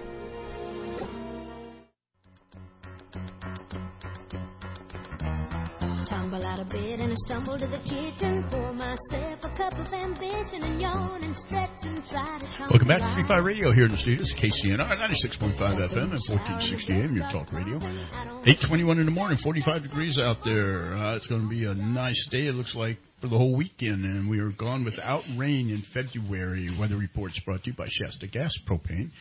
Tumble out of bed and I stumble to the kitchen. Pour myself a cup of ambition and yawn and stretch and try to come. Welcome back to 35 Radio here in the studios, KCNR 96.5 FM and 1460 AM, your talk radio. 8:21 in the morning, 45 degrees out there. It's going to be a nice day, it looks like, for the whole weekend, and we are gone without rain in February. Weather reports brought to you by Shasta Gas Propane.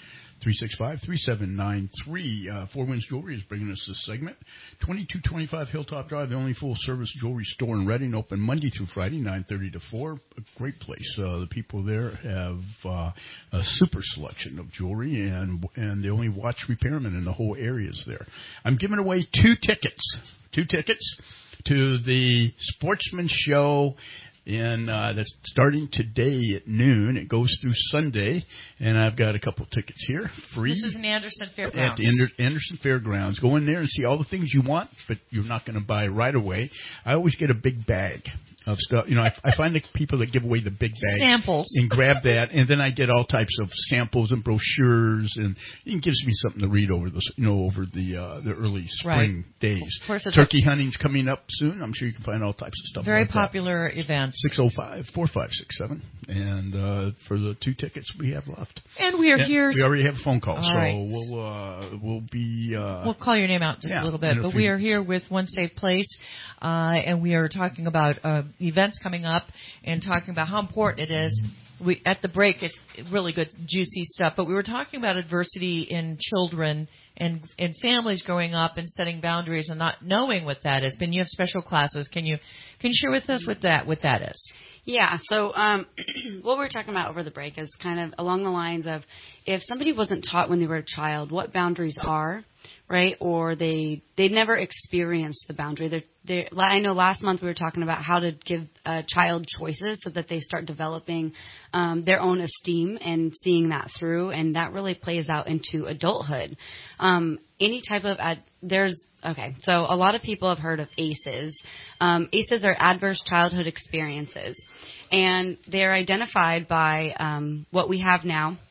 365-3793. Four Winds Jewelry is bringing us this segment. 2225 Hilltop Drive, the only full-service jewelry store in Reading, open Monday through Friday, 9:30 to 4. A great place. The people there have a super selection of jewelry, and the only watch repairman in the whole area is there. I'm giving away two tickets to the Sportsman Show. And that's starting today at noon. It goes through Sunday, and I've got a couple tickets here, free. This is in Anderson Fairgrounds. At the Anderson Fairgrounds. Go in there and see all the things you want, but you're not going to buy right away. I always get a big bag of stuff. You know, I find the people that give away the big bag samples and grab that, and then I get all types of samples and brochures, and it gives me something to read over the early spring days. Of course, turkey hunting's coming up soon. I'm sure you can find all types of stuff. Very like popular event. 605-4567, and for the two tickets we have left. And we are here. We already have a phone call, all so right. we'll be. We'll call your name out just a little bit, but we are here with One Safe Place, and we are talking about events coming up and talking about how important it is. We at the break, it's really good, juicy stuff. But we were talking about adversity in children and families growing up and setting boundaries and not knowing what that is. Ben, you have special classes. Can you share with us what that is? Yeah. So what we're talking about over the break is kind of along the lines of if somebody wasn't taught when they were a child what boundaries are, right, or they never experienced the boundary. I know last month we were talking about how to give a child choices so that they start developing their own esteem and seeing that through, and that really plays out into adulthood. Any type of so a lot of people have heard of ACEs. ACEs are adverse childhood experiences, and they're identified by what we have now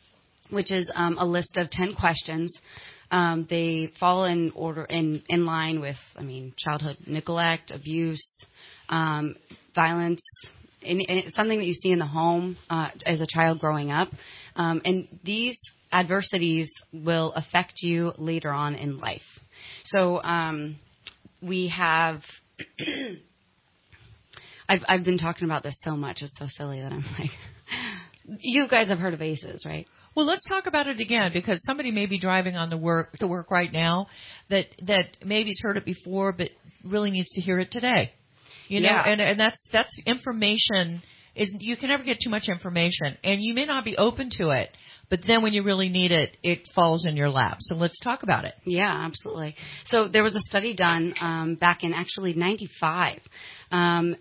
which is a list of 10 questions. They fall in order in line with, childhood neglect, abuse, violence, and it's something that you see in the home as a child growing up. And these adversities will affect you later on in life. So we have I've been talking about this so much, it's so silly that I'm like, you guys have heard of ACEs, right? Well, let's talk about it again, because somebody may be driving on to work right now that maybe's heard it before but really needs to hear it today. You know, and that's information. You can never get too much information, and you may not be open to it, but then when you really need it, it falls in your lap. So let's talk about it. Yeah, absolutely. So there was a study done back in actually 95. And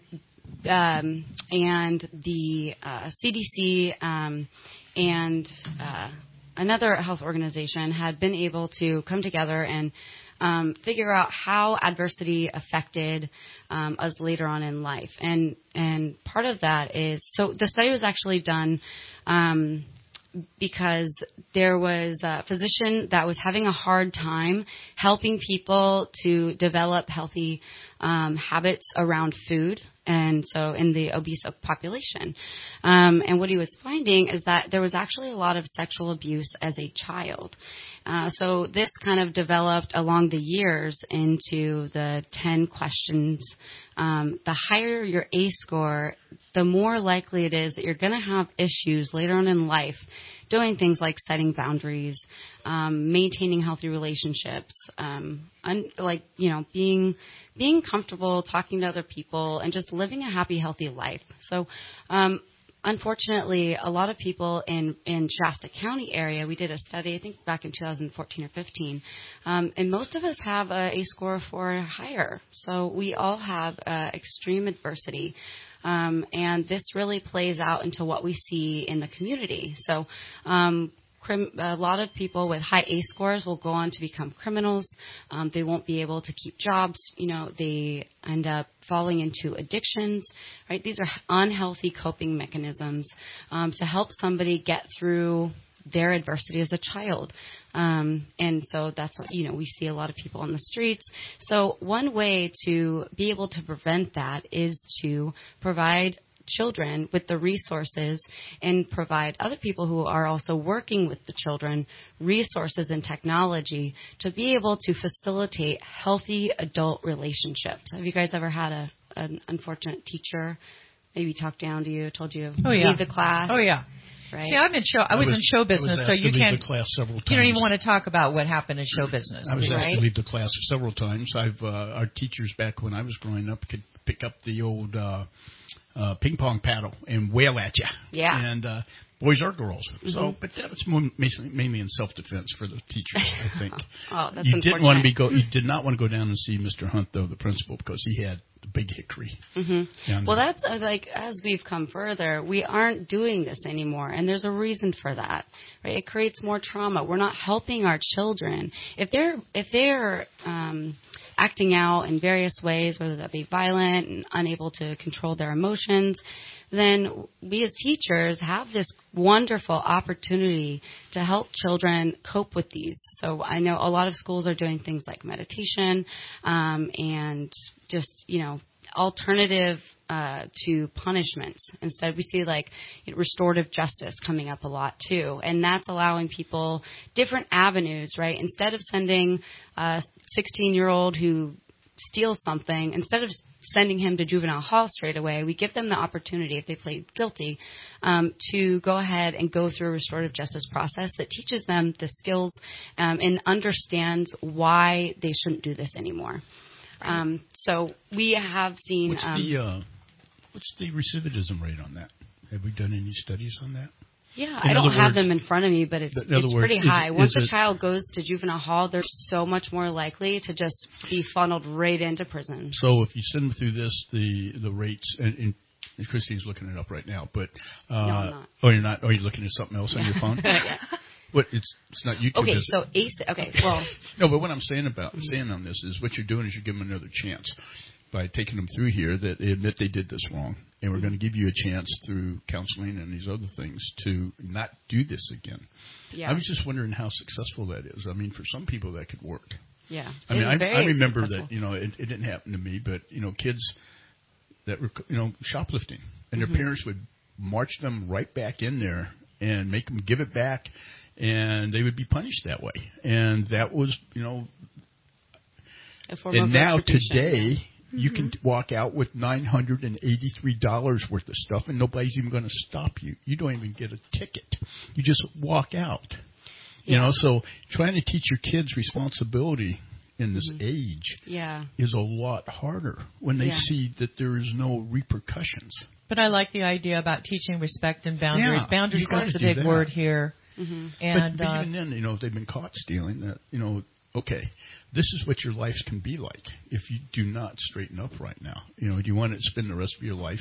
the CDC and another health organization had been able to come together and figure out how adversity affected us later on in life. And part of that is, so the study was actually done because there was a physician that was having a hard time helping people to develop healthy habits around food, and so in the obese population. And what he was finding is that there was actually a lot of sexual abuse as a child. So this kind of developed along the years into the 10 questions. The higher your ACE score, the more likely it is that you're going to have issues later on in life doing things like setting boundaries, maintaining healthy relationships, being comfortable talking to other people, and just living a happy, healthy life. So unfortunately, a lot of people in Shasta County area, we did a study, I think back in 2014 or 15, and most of us have a ACE score of 4 or higher. So we all have extreme adversity. And this really plays out into what we see in the community. So a lot of people with high ACE scores will go on to become criminals. They won't be able to keep jobs. They end up falling into addictions, right? These are unhealthy coping mechanisms to help somebody get through their adversity as a child. And so that's what, we see a lot of people on the streets. So one way to be able to prevent that is to provide children with the resources and provide other people who are also working with the children resources and technology to be able to facilitate healthy adult relationships. Have you guys ever had an unfortunate teacher maybe talk down to you, told you leave the class? Oh, yeah. Right. Yeah, I was in show business, so you can't. The class several times. You don't even want to talk about what happened in show business. I was asked to leave the class several times. Our teachers back when I was growing up could pick up the old ping pong paddle and wail at you. Yeah. And boys or girls. Mm-hmm. So, but that was mainly in self-defense for the teachers, I think. Oh, that's you didn't want to you did not want to go down and see Mr. Hunt, though, the principal, because he had the big hickory. Mm-hmm. Well, that's as we've come further, we aren't doing this anymore, and there's a reason for that. Right? It creates more trauma. We're not helping our children if they're acting out in various ways, whether that be violent and unable to control their emotions. Then we as teachers have this wonderful opportunity to help children cope with these. So I know a lot of schools are doing things like meditation and just, alternative to punishments. Instead, we see restorative justice coming up a lot too. And that's allowing people different avenues, right? Instead of sending a 16-year-old who steals something, instead of sending him to juvenile hall straight away, we give them the opportunity, if they plead guilty, to go ahead and go through a restorative justice process that teaches them the skills and understands why they shouldn't do this anymore. So we have seen... What's the recidivism rate on that? Have we done any studies on that? Yeah, I don't have them in front of me, but it's pretty high. Once a child goes to juvenile hall, they're so much more likely to just be funneled right into prison. So if you send them through this, the rates, and Christine's looking it up right now, but... no, I'm not. Oh, you're not? Oh, you're looking at something else on your phone? Yeah. What, it's not YouTube, okay, is so it? well... No, but what I'm saying on this is what you're doing is you're giving them another chance. by taking them through here that they admit they did this wrong, and we're going to give you a chance through counseling and these other things to not do this again. Yeah. I was just wondering how successful that is. I mean, for some people that could work. Yeah. I mean, I remember successful. That, it didn't happen to me, but, kids that were, shoplifting, and their parents would march them right back in there and make them give it back, and they would be punished that way. And that was, and now today, you can walk out with $983 worth of stuff, and nobody's even going to stop you. You don't even get a ticket. You just walk out. So trying to teach your kids responsibility in this age is a lot harder when they see that there is no repercussions. But I like the idea about teaching respect and boundaries. Yeah, boundaries is the big word here. Mm-hmm. And but even then, if they've been caught stealing, that okay, this is what your life can be like if you do not straighten up right now. Do you want to spend the rest of your life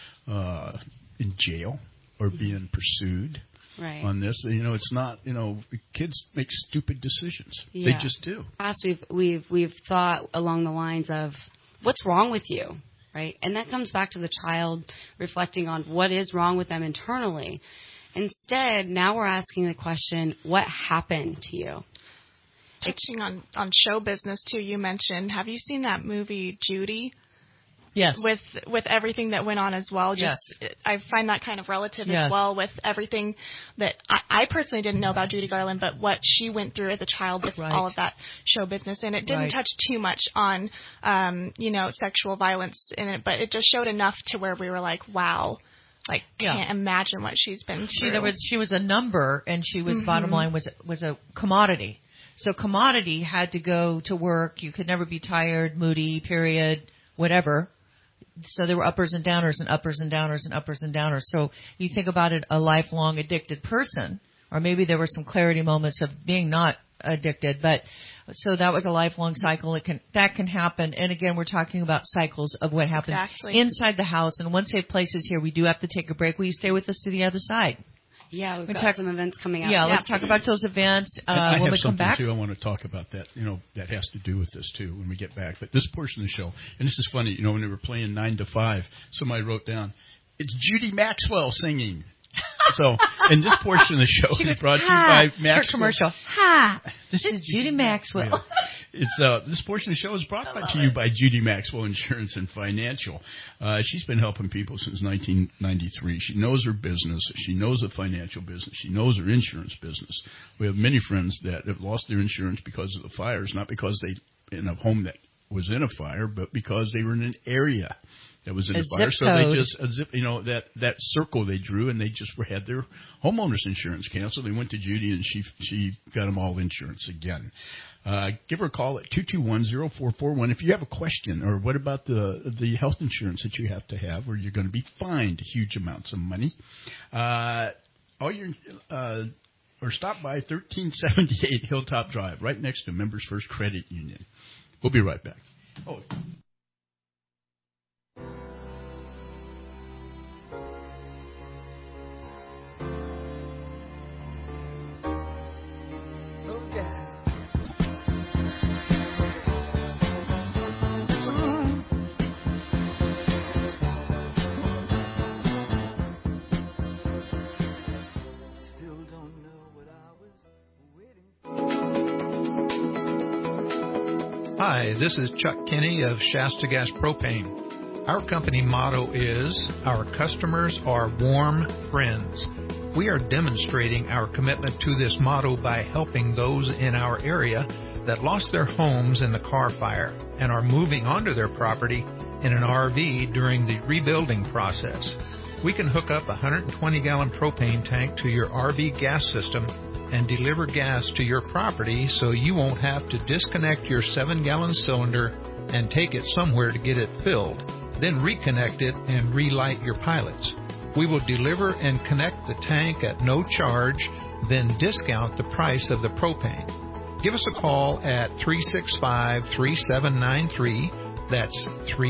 in jail or being pursued? Right. On this, it's not. Kids make stupid decisions. Yeah. They just do. Past we've thought along the lines of what's wrong with you, right? And that comes back to the child reflecting on what is wrong with them internally. Instead, now we're asking the question, what happened to you? Touching on show business too, you mentioned. Have you seen that movie Judy? Yes. With everything that went on as well. Just, yes. I find that kind of relative as well with everything that I personally didn't know about Judy Garland, but what she went through as a child with all of that show business. And it didn't touch too much on, sexual violence in it, but it just showed enough to where we were like, wow. Can't imagine what she's been through. She was a number, and she was bottom line was a commodity. So commodity had to go to work. You could never be tired, moody, period, whatever. So there were uppers and downers and uppers and downers and uppers and downers. So you think about it, a lifelong addicted person, or maybe there were some clarity moments of being not addicted, but so that was a lifelong cycle. That can happen. And again, we're talking about cycles of what happens inside the house. And one safe place is here. We do have to take a break. Will you stay with us to the other side? Yeah, we've got some events coming up. Yeah, let's talk about those events when we come back. I want to talk about that. That has to do with this, too, when we get back. But this portion of the show, and this is funny, when they were playing 9 to 5, somebody wrote down, it's Judy Maxwell singing. So, and this portion of the show is brought to you by Maxwell. Her commercial. Hi, this is Judy Maxwell. This portion of the show is brought to you by Judy Maxwell Insurance and Financial. She's been helping people since 1993. She knows her business. She knows the financial business. She knows her insurance business. We have many friends that have lost their insurance because of the fires, not because they in a home that was in a fire, but because they were in an area that was in a fire. So they just, that circle they drew, and they just had their homeowners insurance canceled. They went to Judy, and she got them all insurance again. Give her a call at 221-0441 if you have a question, or what about the health insurance that you have to have, or you're going to be fined huge amounts of money. Or stop by 1378 Hilltop Drive, right next to Members First Credit Union. We'll be right back. Oh. Hi, this is Chuck Kinney of Shasta Gas Propane. Our company motto is, our customers are warm friends. We are demonstrating our commitment to this motto by helping those in our area that lost their homes in the Carr Fire and are moving onto their property in an RV during the rebuilding process. We can hook up a 120-gallon propane tank to your RV gas system and deliver gas to your property so you won't have to disconnect your 7-gallon cylinder and take it somewhere to get it filled, then reconnect it and relight your pilots. We will deliver and connect the tank at no charge, then discount the price of the propane. Give us a call at 365-3793. That's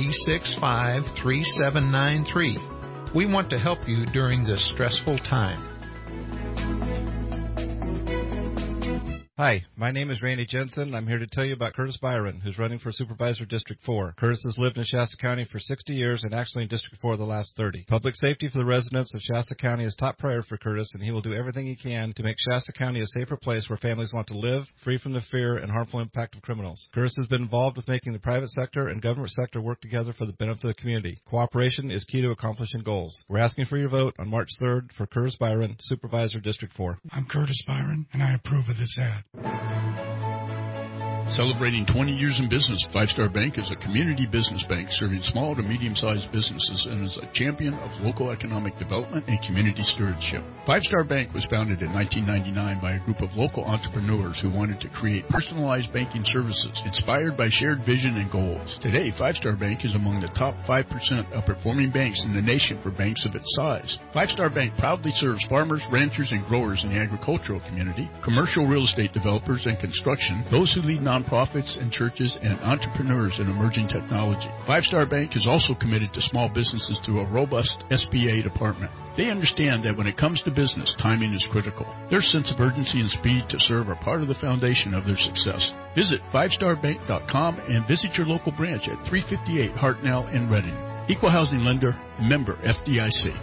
365-3793. We want to help you during this stressful time. Hi, my name is Randy Jensen. I'm here to tell you about Curtis Byron, who's running for Supervisor District 4. Curtis has lived in Shasta County for 60 years and actually in District 4 the last 30. Public safety for the residents of Shasta County is top priority for Curtis, and he will do everything he can to make Shasta County a safer place where families want to live, free from the fear and harmful impact of criminals. Curtis has been involved with making the private sector and government sector work together for the benefit of the community. Cooperation is key to accomplishing goals. We're asking for your vote on March 3rd for Curtis Byron, Supervisor District 4. I'm Curtis Byron, and I approve of this ad. Celebrating 20 years in business, Five Star Bank is a community business bank serving small to medium-sized businesses and is a champion of local economic development and community stewardship. Five Star Bank was founded in 1999 by a group of local entrepreneurs who wanted to create personalized banking services inspired by shared vision and goals. Today, Five Star Bank is among the top 5% of performing banks in the nation for banks of its size. Five Star Bank proudly serves farmers, ranchers, and growers in the agricultural community, commercial real estate developers and construction, those who lead nonprofits and churches, and entrepreneurs in emerging technology. Five Star Bank is also committed to small businesses through a robust SBA department. They understand that when it comes to business, timing is critical. Their sense of urgency and speed to serve are part of the foundation of their success. Visit fivestarbank.com and visit your local branch at 358 Hartnell in Reading. Equal housing lender, member FDIC.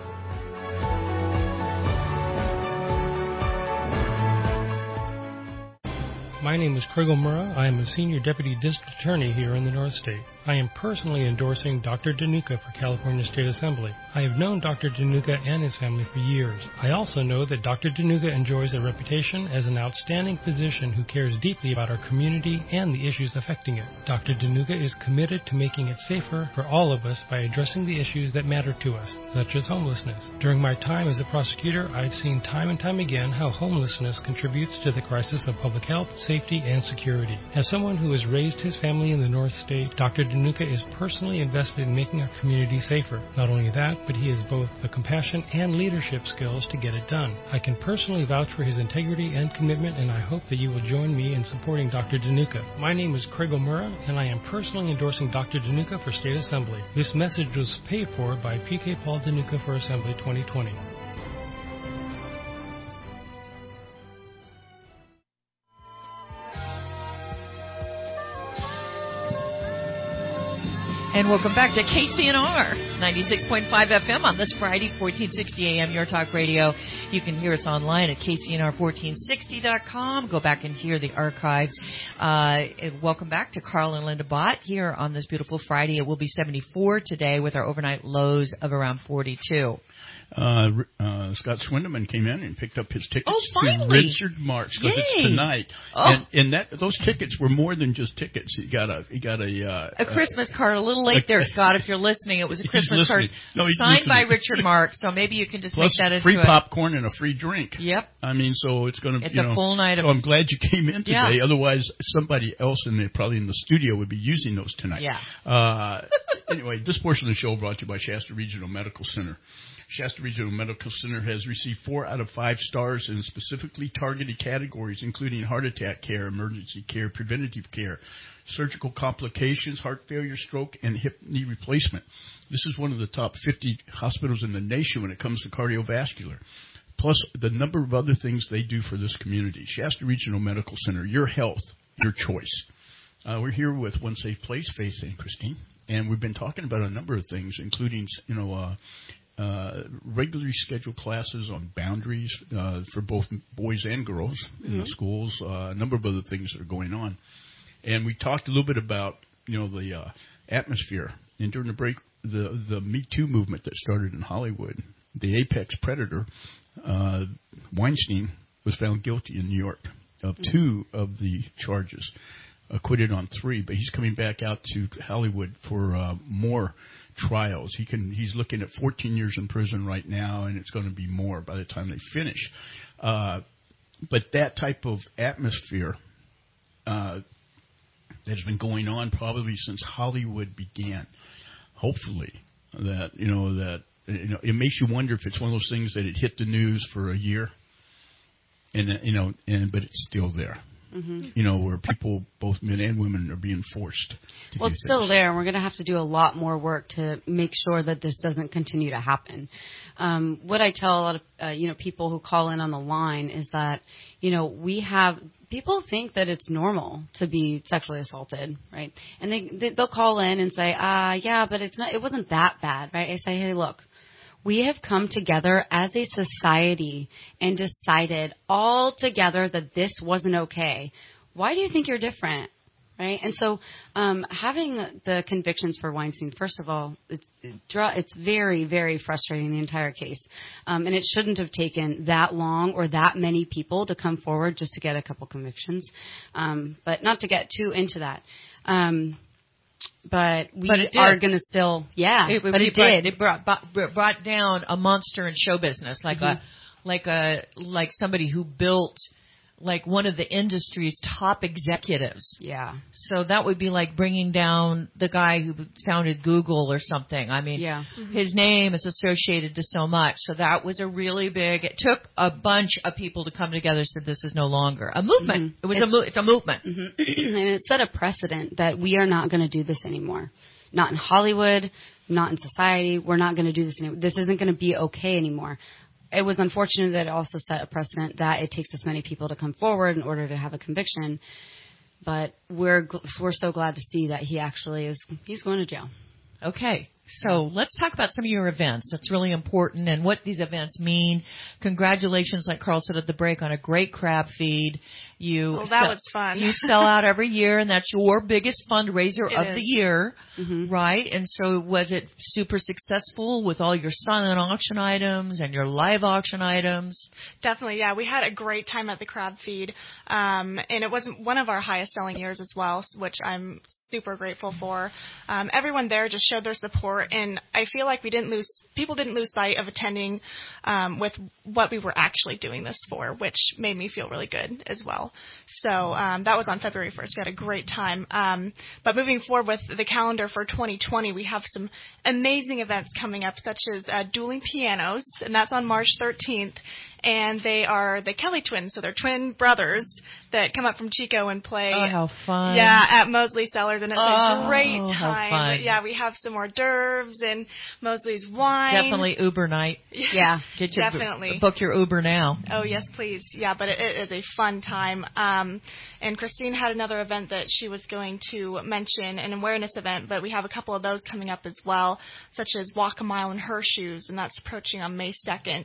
My name is Craig O'Mara. I am a Senior Deputy District Attorney here in the North State. I am personally endorsing Dr. Danuka for California State Assembly. I have known Dr. Danuka and his family for years. I also know that Dr. Danuka enjoys a reputation as an outstanding physician who cares deeply about our community and the issues affecting it. Dr. Danuka is committed to making it safer for all of us by addressing the issues that matter to us, such as homelessness. During my time as a prosecutor, I've seen time and time again how homelessness contributes to the crisis of public health, safety, and security. As someone who has raised his family in the North State, Dr. Danuka is personally invested in making our community safer. Not only that, but he has both the compassion and leadership skills to get it done. I can personally vouch for his integrity and commitment, and I hope that you will join me in supporting Dr. Danuka. My name is Craig O'Mara, and I am personally endorsing Dr. Danuka for State Assembly. This message was paid for by PK Paul Danuka for Assembly 2020. And welcome back to KCNR 96.5 FM on this Friday, 1460 AM, Your Talk Radio. You can hear us online at KCNR1460.com. Go back and hear the archives. Welcome back to Carl and Linda Bott here on this beautiful Friday. It will be 74 today with our overnight lows of around 42. Scott Swindeman came in and picked up his tickets to Richard Marx because it's tonight. And those tickets were more than just tickets. He got a Christmas card. A little late there, Scott. If you're listening, it was a Christmas card signed by Richard Marx. So maybe you can just plus make that into free popcorn and a free drink. Yep. I mean, so it's going to. It's a full night of. So I'm glad you came in today. Yeah. Otherwise, somebody else probably in the studio would be using those tonight. Yeah. Anyway, this portion of the show brought to you by Shasta Regional Medical Center. Shasta Regional Medical Center has received 4 out of 5 stars in specifically targeted categories, including heart attack care, emergency care, preventative care, surgical complications, heart failure, stroke, and hip knee replacement. This is one of the top 50 hospitals in the nation when it comes to cardiovascular, plus the number of other things they do for this community. Shasta Regional Medical Center, your health, your choice. We're here with One Safe Place, Faith and Christine, and we've been talking about a number of things, including, regularly scheduled classes on boundaries for both boys and girls in the schools, a number of other things that are going on. And we talked a little bit about, the atmosphere. And during the break, the Me Too movement that started in Hollywood, the apex predator, Weinstein, was found guilty in New York of 2 of the charges, acquitted on 3, but he's coming back out to Hollywood for more trials. He's looking at 14 years in prison right now, and it's going to be more by the time they finish. But that type of atmosphere that has been going on probably since Hollywood began. Hopefully, it makes you wonder if it's one of those things that it hit the news for a year, but it's still there. Mm-hmm. Where people, both men and women, are being forced to do things. It's still there, and we're going to have to do a lot more work to make sure that this doesn't continue to happen. What I tell a lot of people who call in on the line is that we have people think that it's normal to be sexually assaulted, right? And they'll call in and say, yeah, but it wasn't that bad, right? I say, hey, look, we have come together as a society and decided all together that this wasn't okay. Why do you think you're different? Right? And so having the convictions for Weinstein, first of all, it's very, very frustrating, the entire case. And it shouldn't have taken that long or that many people to come forward just to get a couple convictions. But not to get too into that. But we are going to still, It brought down a monster in show business, like somebody who built like one of the industry's top executives. Yeah. So that would be like bringing down the guy who founded Google or something. I mean, his name is associated to so much. So that was a really big, it took a bunch of people to come together and said this is no longer a movement. It's a movement. And it set a precedent that we are not going to do this anymore. Not in Hollywood, not in society. We're not going to do this anymore. This isn't going to be okay anymore. It was unfortunate that it also set a precedent that it takes this many people to come forward in order to have a conviction. But we're so glad to see that he actually he's going to jail. Okay. So let's talk about some of your events. That's really important and what these events mean. Congratulations, like Carl said at the break, on a great crab feed. That was fun. You sell out every year, and that's your biggest fundraiser of the year, right? And so was it super successful with all your silent auction items and your live auction items? Definitely, yeah. We had a great time at the crab feed, and it wasn't one of our highest selling years as well, which I'm super grateful for. Everyone there just showed their support, and I feel like people didn't lose sight of attending with what we were actually doing this for, which made me feel really good as well. So that was on February 1st. We had a great time. But moving forward with the calendar for 2020, we have some amazing events coming up, such as Dueling Pianos, and that's on March 13th. And they are the Kelly twins, so they're twin brothers that come up from Chico and play. Oh, how fun. Yeah, at Mosley Cellars, and it's a great time. How fun. But yeah, we have some hors d'oeuvres and Mosley's wine. Definitely Uber night. Yeah, definitely. Book your Uber now. Oh, yes, please. Yeah, but it is a fun time. And Christine had another event that she was going to mention, an awareness event, but we have a couple of those coming up as well, such as Walk a Mile in Her Shoes, and that's approaching on May 2nd.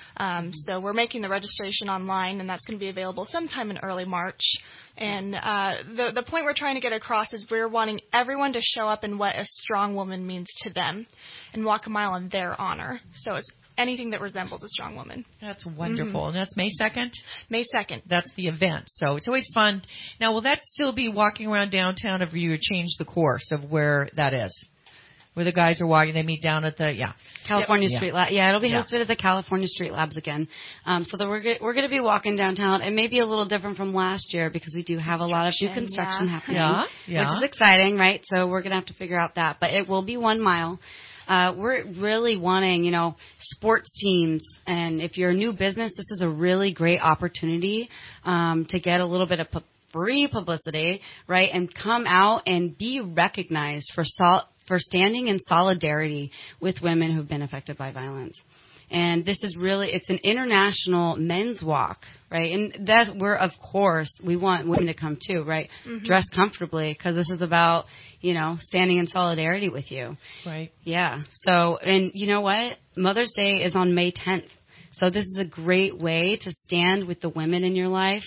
So we're making the registration online, and that's going to be available sometime in early March. And the point we're trying to get across is we're wanting everyone to show up in what a strong woman means to them and walk a mile in their honor. So it's anything that resembles a strong woman. That's wonderful. And that's May 2nd? May 2nd. That's the event. So it's always fun. Now, will that still be walking around downtown, or have you changed the course of where that is? Where the guys are walking, they meet down at the California Street Lab. Yeah, it'll be hosted at the California Street Labs again. So that we're going to be walking downtown. It may be a little different from last year because we do have a lot of new construction happening, which is exciting, right? So we're going to have to figure out that, but it will be 1 mile. We're really wanting, sports teams, and if you're a new business, this is a really great opportunity to get a little bit of free publicity, right? And come out and be recognized for standing in solidarity with women who've been affected by violence. And this is it's an international men's walk, right? And of course, we want women to come too, right? Mm-hmm. Dress comfortably, because this is about, standing in solidarity with you. Right. Yeah. So, and you know what? Mother's Day is on May 10th. So this is a great way to stand with the women in your life.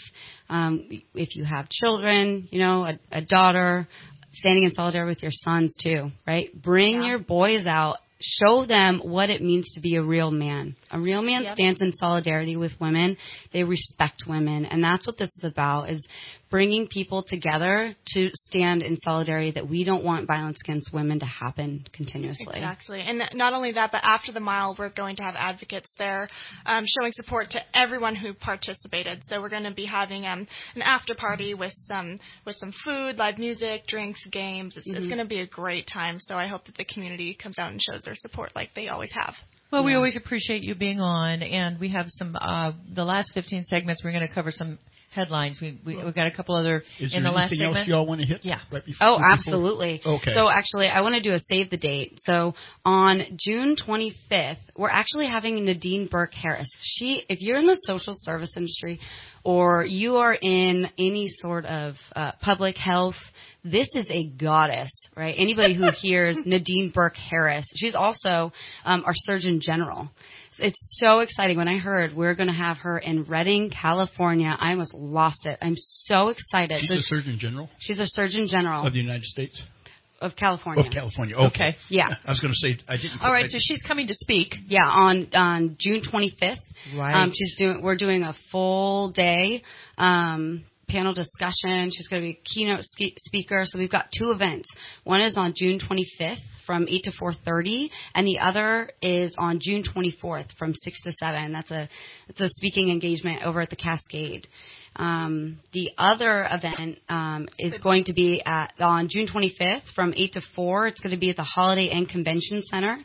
If you have children, a daughter, standing in solidarity with your sons too, right? Bring your boys out. Show them what it means to be a real man. A real man stands in solidarity with women. They respect women. And that's what this is about, is bringing people together to stand in solidarity that we don't want violence against women to happen continuously. Exactly. And not only that, but after the mile, we're going to have advocates there showing support to everyone who participated. So we're going to be having an after party with some food, live music, drinks, games. It's going to be a great time. So I hope that the community comes out and shows their support like they always have. Well, we always appreciate you being on, and we have some, the last 15 segments, we're going to cover some headlines. We've got a couple other Is in there the last anything segment. else y'all want to hit? Yeah. Right before, Oh, before? absolutely. Okay. So actually, I want to do a save the date. So on June 25th, we're actually having Nadine Burke Harris. If you're in the social service industry or you are in any sort of public health, this is a goddess, right? Anybody who hears Nadine Burke Harris, she's also our Surgeon General. It's so exciting. When I heard we're going to have her in Redding, California, I almost lost it. I'm so excited. She's a Surgeon General? She's a Surgeon General. Of the United States? Of California. Of California. Okay. Yeah. I was going to say, I didn't. All right, so she's coming to speak. Yeah, on June 25th. Right. We're doing a full day panel discussion. She's going to be a keynote speaker. So we've got two events. One is on June 25th from 8 to 4:30, and the other is on June 24th from 6 to 7. It's a speaking engagement over at the Cascade. The other event is going to be on June 25th from 8 to 4. It's going to be at the Holiday Inn Convention Center.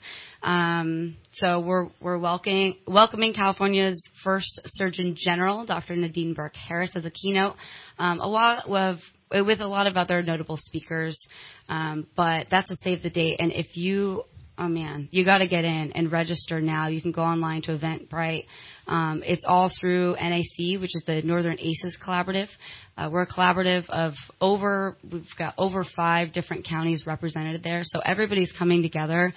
So we're welcoming California's first Surgeon General, Dr. Nadine Burke Harris, as a keynote. With a lot of other notable speakers, but that's a save the date. And if you got to get in and register now. You can go online to Eventbrite. It's all through NAC, which is the Northern ACES Collaborative. We're a collaborative we've got over 5 different counties represented there. So everybody's coming together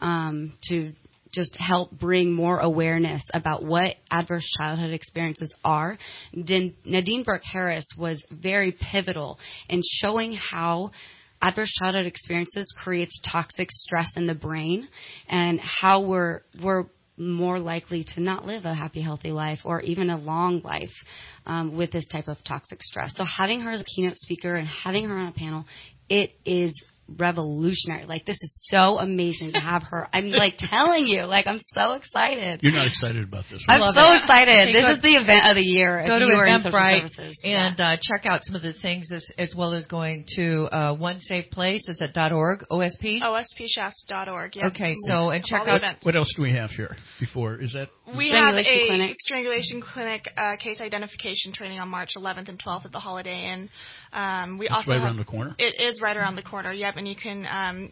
to just help bring more awareness about what adverse childhood experiences are. Nadine Burke Harris was very pivotal in showing how adverse childhood experiences creates toxic stress in the brain and how we're more likely to not live a happy, healthy life or even a long life with this type of toxic stress. So having her as a keynote speaker and having her on a panel, it is revolutionary. Like, this is so amazing to have her. I'm like telling you, like, I'm so excited. You're not excited about this, right? I'm so excited. Okay, this is the event of the year. Go to Eventbrite and yeah. Check out some of the things as well as going to One Safe Place. Is it .org? OSP? OSPShasta.org. Yeah. Okay, so and check all out. What else do we have here? Before is that we have a strangulation clinic case identification training on March 11th and 12th at the Holiday Inn. It's also right around the corner. It is right around the corner. Yep, and you can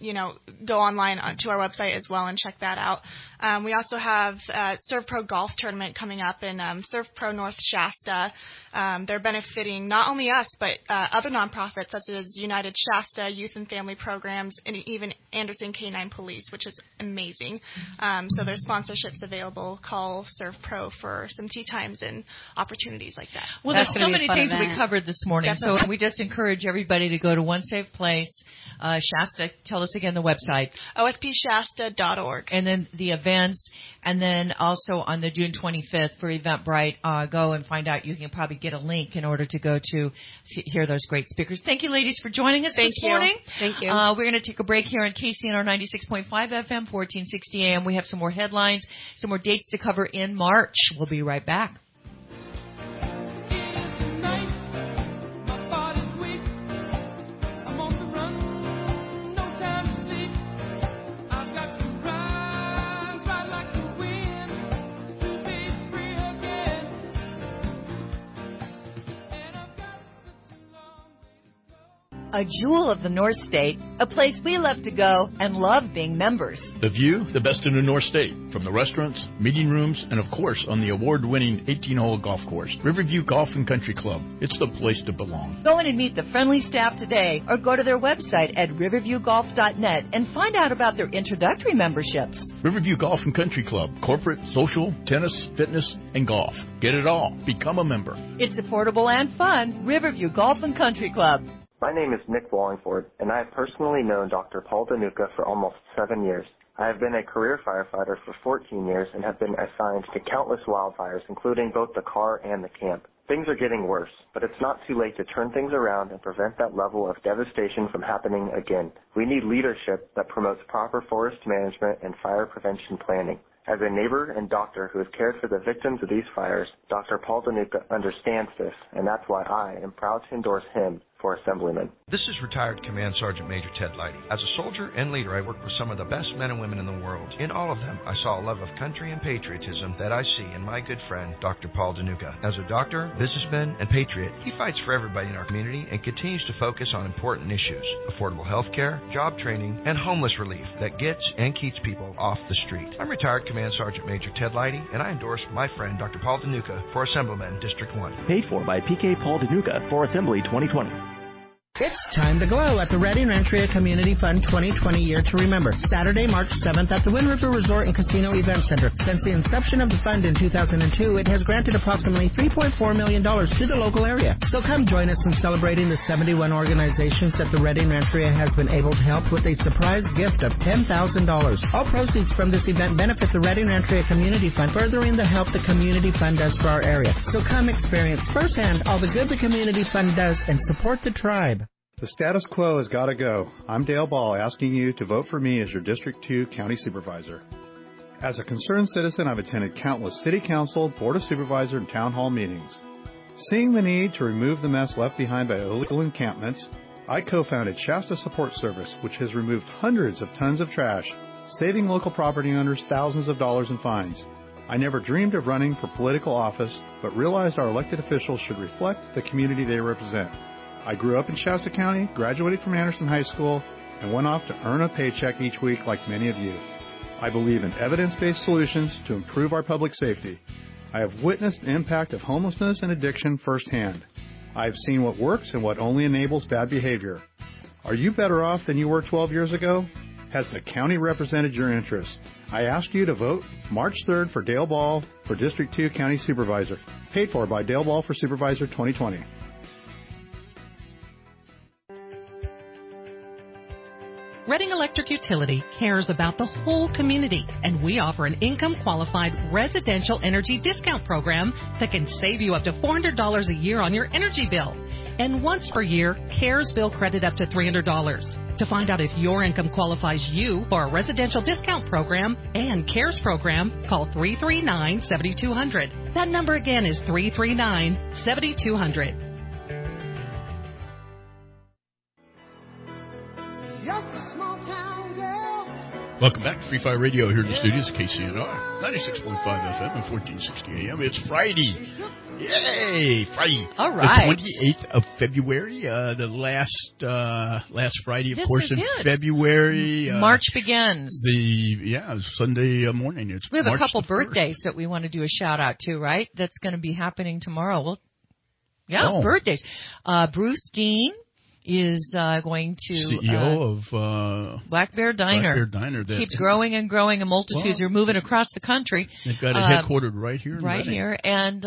go online to our website as well and check that out. We also have ServPro Golf Tournament coming up in ServPro North Shasta. They're benefiting not only us but other nonprofits such as United Shasta Youth and Family Programs and even Anderson Canine Police, which is amazing. So there's sponsorships available. Call ServPro for some tea times and opportunities like that. Well, there's so many things we covered this morning. Definitely. So we just encourage everybody to go to One Safe Place. Shasta, tell us again the website. OSPShasta.org. And then the events. And then also on the June 25th for Eventbrite, go and find out. You can probably get a link in order to go to hear those great speakers. Thank you, ladies, for joining us this morning. Thank you. We're going to take a break here on KCNR 96.5 FM, 1460 AM. We have some more headlines, some more dates to cover in March. We'll be right back. A jewel of the North State, a place we love to go and love being members. The view, the best in the North State, from the restaurants, meeting rooms, and of course on the award-winning 18-hole golf course, Riverview Golf and Country Club. It's the place to belong. Go in and meet the friendly staff today or go to their website at riverviewgolf.net and find out about their introductory memberships. Riverview Golf and Country Club, corporate, social, tennis, fitness, and golf. Get it all. Become a member. It's affordable and fun. Riverview Golf and Country Club. My name is Nick Wallingford, and I have personally known Dr. Paul Danuka for almost 7 years. I have been a career firefighter for 14 years and have been assigned to countless wildfires, including both the car and the camp. Things are getting worse, but it's not too late to turn things around and prevent that level of devastation from happening again. We need leadership that promotes proper forest management and fire prevention planning. As a neighbor and doctor who has cared for the victims of these fires, Dr. Paul DeNuca understands this, and that's why I am proud to endorse him for Assemblyman. This is retired Command Sergeant Major Ted Leidy. As a soldier and leader, I worked with some of the best men and women in the world. In all of them, I saw a love of country and patriotism that I see in my good friend, Dr. Paul DeNuca. As a doctor, businessman, and patriot, he fights for everybody in our community and continues to focus on important issues: affordable health care, job training, and homeless relief that gets and keeps people off the street. I'm retired Command Sergeant Major Ted Leidy, and I endorse my friend, Dr. Paul DeNuca, for Assemblyman District 1. Paid for by PK Paul DeNuca for Assembly 2020. It's time to glow at the Redding Rancheria Community Fund 2020 Year to Remember, Saturday, March 7th at the Wind River Resort and Casino Event Center. Since the inception of the fund in 2002, it has granted approximately $3.4 million to the local area. So come join us in celebrating the 71 organizations that the Redding Rancheria has been able to help with a surprise gift of $10,000. All proceeds from this event benefit the Redding Rancheria Community Fund, furthering the help the Community Fund does for our area. So come experience firsthand all the good the Community Fund does and support the tribe. The status quo has got to go. I'm Dale Ball, asking you to vote for me as your District 2 County Supervisor. As a concerned citizen, I've attended countless City Council, Board of Supervisor, and Town Hall meetings. Seeing the need to remove the mess left behind by illegal encampments, I co-founded Shasta Support Service, which has removed hundreds of tons of trash, saving local property owners thousands of dollars in fines. I never dreamed of running for political office, but realized our elected officials should reflect the community they represent. I grew up in Shasta County, graduated from Anderson High School, and went off to earn a paycheck each week like many of you. I believe in evidence-based solutions to improve our public safety. I have witnessed the impact of homelessness and addiction firsthand. I have seen what works and what only enables bad behavior. Are you better off than you were 12 years ago? Has the county represented your interests? I ask you to vote March 3rd for Dale Ball for District 2 County Supervisor. Paid for by Dale Ball for Supervisor 2020. Redding Electric Utility cares about the whole community, and we offer an income-qualified residential energy discount program that can save you up to $400 a year on your energy bill. And once per year, CARES bill credit up to $300. To find out if your income qualifies you for a residential discount program and CARES program, call 339-7200. That number again is 339-7200. Welcome back to Free Fire Radio here in the studios, KCNR, 96.5 FM and 1460 AM. It's Friday. Yay! Friday. All right. The 28th of February, the last Friday, of course, in February. March begins. Sunday morning. We have March a couple birthdays that we want to do a shout out to, right? That's going to be happening tomorrow. Birthdays. Bruce Dean is going to CEO of Black Bear Diner. Keeps growing and growing, and multitudes are moving across the country. They've got it headquartered right here. Right here, and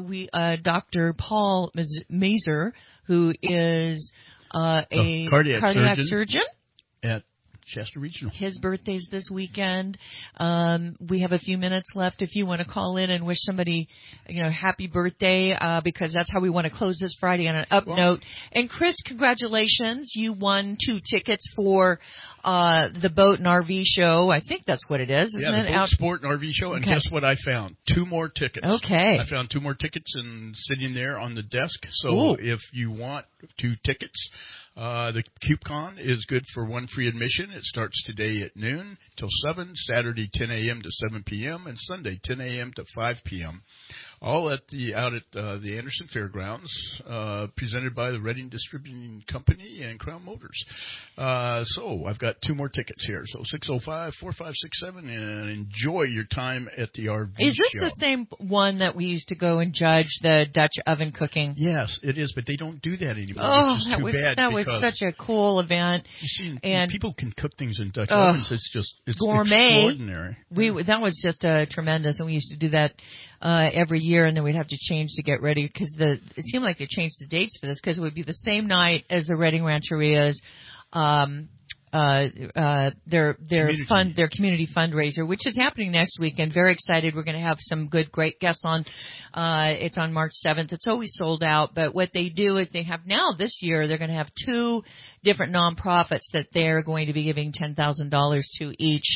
Dr. Paul Mazer, who is a cardiac surgeon at Shasta Regional. His birthday's this weekend. We have a few minutes left if you want to call in and wish somebody, happy birthday, because that's how we want to close this Friday on an up note. And Chris, congratulations. You won 2 tickets for the Boat and RV show. I think that's what it is, isn't it? The Boat Sport and RV show. And guess what I found? 2 more tickets. Okay. I found 2 more tickets and sitting there on the desk. So if you want 2 tickets, the CubeCon is good for 1 free admission. It starts today at noon till 7, Saturday 10 a.m. to 7 p.m., and Sunday 10 a.m. to 5 p.m. All out at the Anderson Fairgrounds, presented by the Redding Distributing Company and Crown Motors. So I've got 2 more tickets here. So 605-4567, and enjoy your time at the RV show. Is this the same one that we used to go and judge the Dutch oven cooking? Yes, it is, but they don't do that anymore. Oh, that was such a cool event. You see, and people can cook things in Dutch ovens. It's gourmet. Extraordinary. That was just tremendous, and we used to do that every year, and then we'd have to change to get ready because it seemed like they changed the dates for this because it would be the same night as the Redding Rancheria's their community fundraiser, which is happening next week, and very excited. We're going to have some great guests on. It's on March 7th. It's always sold out, but what they do is they have now this year they're going to have 2 different nonprofits that they're going to be giving $10,000 to each.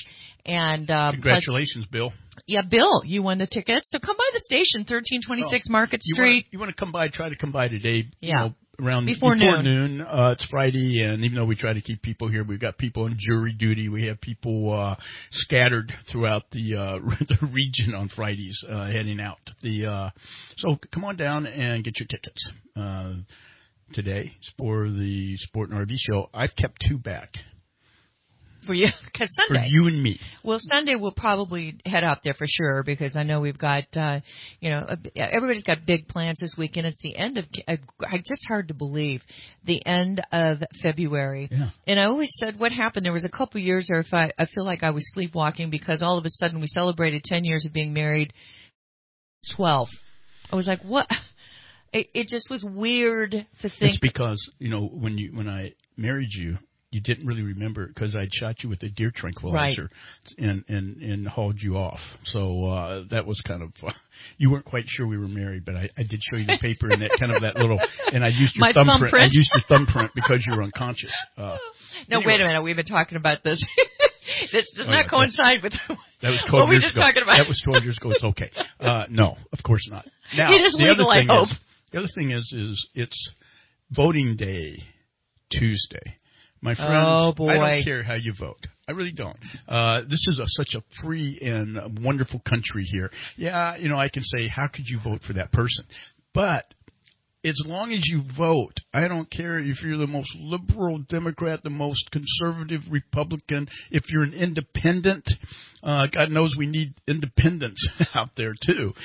And congratulations, Bill. Yeah, Bill, you won the ticket. So come by the station, 1326 Market Street. You want to come by? Try to come by today. Yeah. Around before noon. It's Friday, and even though we try to keep people here, we've got people on jury duty. We have people scattered throughout the region on Fridays heading out. So come on down and get your tickets today for the Sport and RV show. I've kept 2 back. For you, because Sunday. For you and me. Well, Sunday we'll probably head out there for sure because I know we've got, everybody's got big plans this weekend. It's the end of, just hard to believe, the end of February. Yeah. And I always said what happened. There was a couple years there I feel like I was sleepwalking because all of a sudden we celebrated 10 years of being married. 12. I was like, what? It just was weird to think. It's because, when I married you, you didn't really remember it because I'd shot you with a deer tranquilizer and hauled you off. So that was kind of you weren't quite sure we were married, but I did show you the paper and that little, and I used your thumbprint. I used your thumbprint because you were unconscious. No, anyway. Wait a minute. We've been talking about this. This does not coincide with that was 12 what we years just ago. Talking about. That was 12 years ago. It's okay. No, of course not. Now it is legal, I hope. The other thing is it's voting day Tuesday. My friends, oh boy. I don't care how you vote. I really don't. This is such a free and wonderful country here. Yeah, I can say, how could you vote for that person? But as long as you vote, I don't care if you're the most liberal Democrat, the most conservative Republican, if you're an independent. God knows we need independence out there too.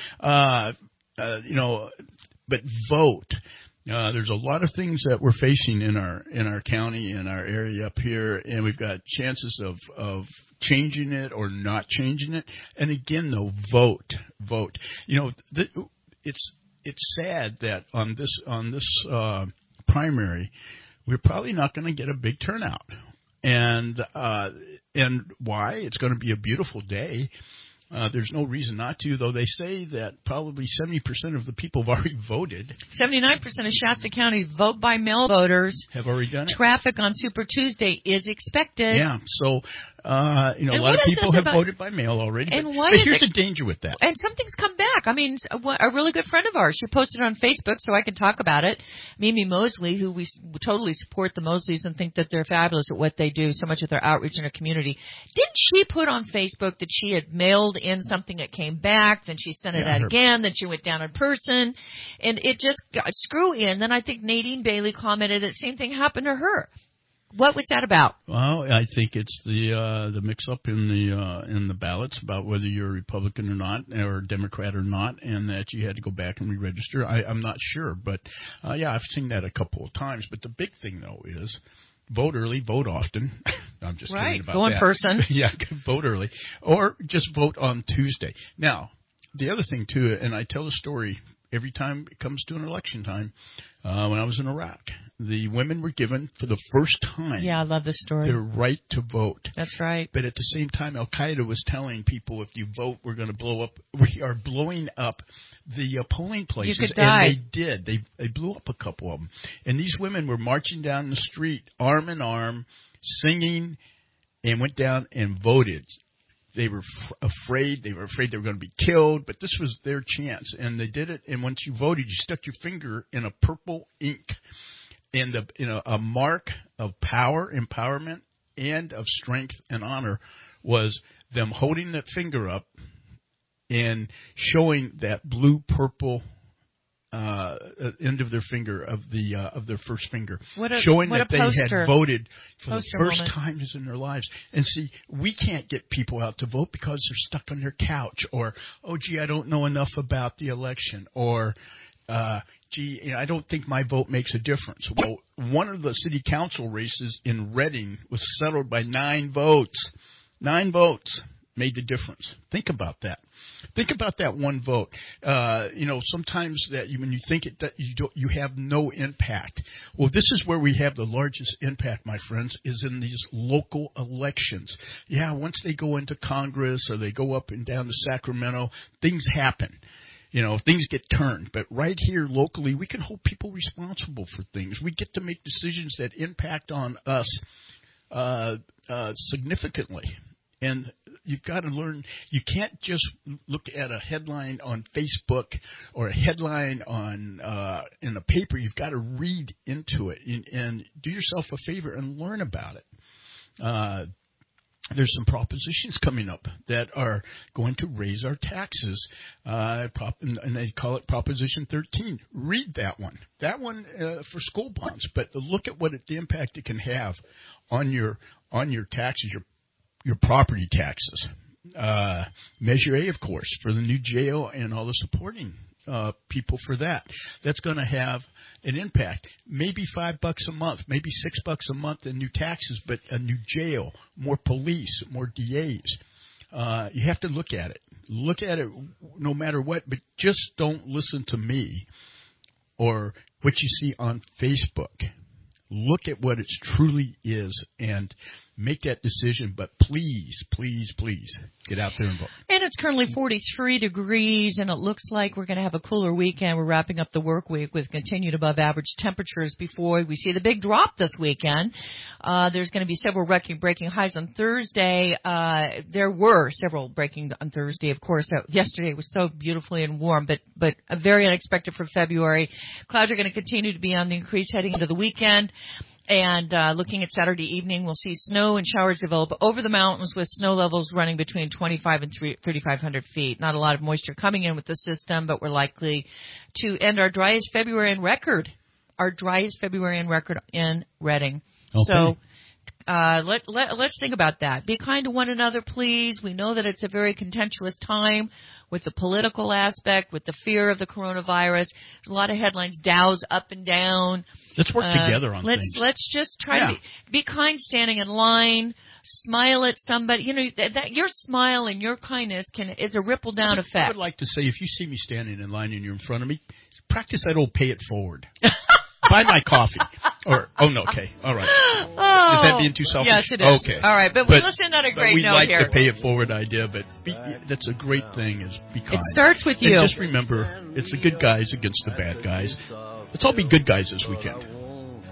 But vote. There's a lot of things that we're facing in our county, in our area up here, and we've got chances of changing it or not changing it. And again, though, vote. It's sad that on this primary, we're probably not going to get a big turnout. And why? It's going to be a beautiful day. There's no reason not to, though they say that probably 70% of the people have already voted. 79% of Shasta County vote-by-mail voters have already done it. Traffic on Super Tuesday is expected. Yeah, so a lot of people have voted by mail already. And but here's the danger with that. And some things come back. I mean, a really good friend of ours, she posted on Facebook so I could talk about it. Mimi Mosley, who we totally support the Mosleys and think that they're fabulous at what they do, so much with their outreach in our community. Didn't she put on Facebook that she had mailed in something that came back, then she sent it out again, then she went down in person, and it just got screw in. Then I think Nadine Bailey commented that same thing happened to her. What was that about? Well, I think it's the mix-up in the ballots about whether you're a Republican or not, or Democrat or not, and that you had to go back and re-register. I'm not sure, but I've seen that a couple of times. But the big thing though is vote early, vote often. I'm just kidding about that. Go in person. Yeah, vote early, or just vote on Tuesday. Now, the other thing too, and I tell the story every time it comes to an election time. When I was in Iraq, the women were given for the first time. Yeah, I love this story. Their right to vote. That's right. But at the same time, Al Qaeda was telling people, if you vote, we're going to blow up. We are blowing up the polling places. You could die. And they did. They blew up a couple of them. And these women were marching down the street, arm in arm, singing, and went down and voted. They were afraid. They were afraid they were going to be killed, but this was their chance, and they did it. And once you voted, you stuck your finger in a purple ink, and a mark of power, empowerment, and of strength and honor was them holding that finger up and showing that blue-purple end of their finger of their first finger, showing that they had voted for the first time in their lives. And see, we can't get people out to vote because they're stuck on their couch, or I don't know enough about the election, or I don't think my vote makes a difference. Well, one of the city council races in Reading was settled by 9 votes. 9 votes made the difference. Think about that. Think about that one vote. Sometimes when you think that you have no impact. Well, this is where we have the largest impact, my friends, is in these local elections. Yeah, once they go into Congress or they go up and down to Sacramento, things happen. Things get turned. But right here locally, we can hold people responsible for things. We get to make decisions that impact on us significantly. And, You've got to learn. You can't just look at a headline on Facebook or a headline on in a paper. You've got to read into it and do yourself a favor and learn about it. There's some propositions coming up that are going to raise our taxes, and they call it Proposition 13. Read that one. That one for school bonds, but look at the impact it can have on your taxes, your property taxes. Measure A, of course, for the new jail and all the supporting people for that. That's going to have an impact. Maybe $5 a month, maybe $6 a month in new taxes, but a new jail, more police, more DAs. You have to look at it. Look at it no matter what, but just don't listen to me or what you see on Facebook. Look at what it truly is and make that decision. But please, please, please get out there and vote. And it's currently 43 degrees, and it looks like we're going to have a cooler weekend. We're wrapping up the work week with continued above average temperatures before we see the big drop this weekend. There's going to be several record-breaking highs on Thursday. There were several breaking on Thursday, of course. Yesterday was so beautifully and warm, but very unexpected for February. Clouds are going to continue to be on the increase heading into the weekend. And looking at Saturday evening, we'll see snow and showers develop over the mountains with snow levels running between 25 and 3,500 feet. Not a lot of moisture coming in with the system, but we're likely to end our driest February on record. Our driest February on record in Reading. Okay. So let's think about that. Be kind to one another, please. We know that it's a very contentious time with the political aspect, with the fear of the coronavirus. A lot of headlines, Dow's up and down. Let's work together on things. Let's just try to be kind, standing in line, smile at somebody. You know, that your smile and your kindness is a ripple down effect. I would like to say, if you see me standing in line and you're in front of me, practice that old pay it forward. Buy my coffee. Okay. All right. Is that being too selfish? Yes, it is. Okay. All right, but we listened on a great we note like here. the pay it forward idea, but that's a great thing is be kind. It starts with you. And just remember, it's the good guys against the bad guys. Let's all be good guys this weekend.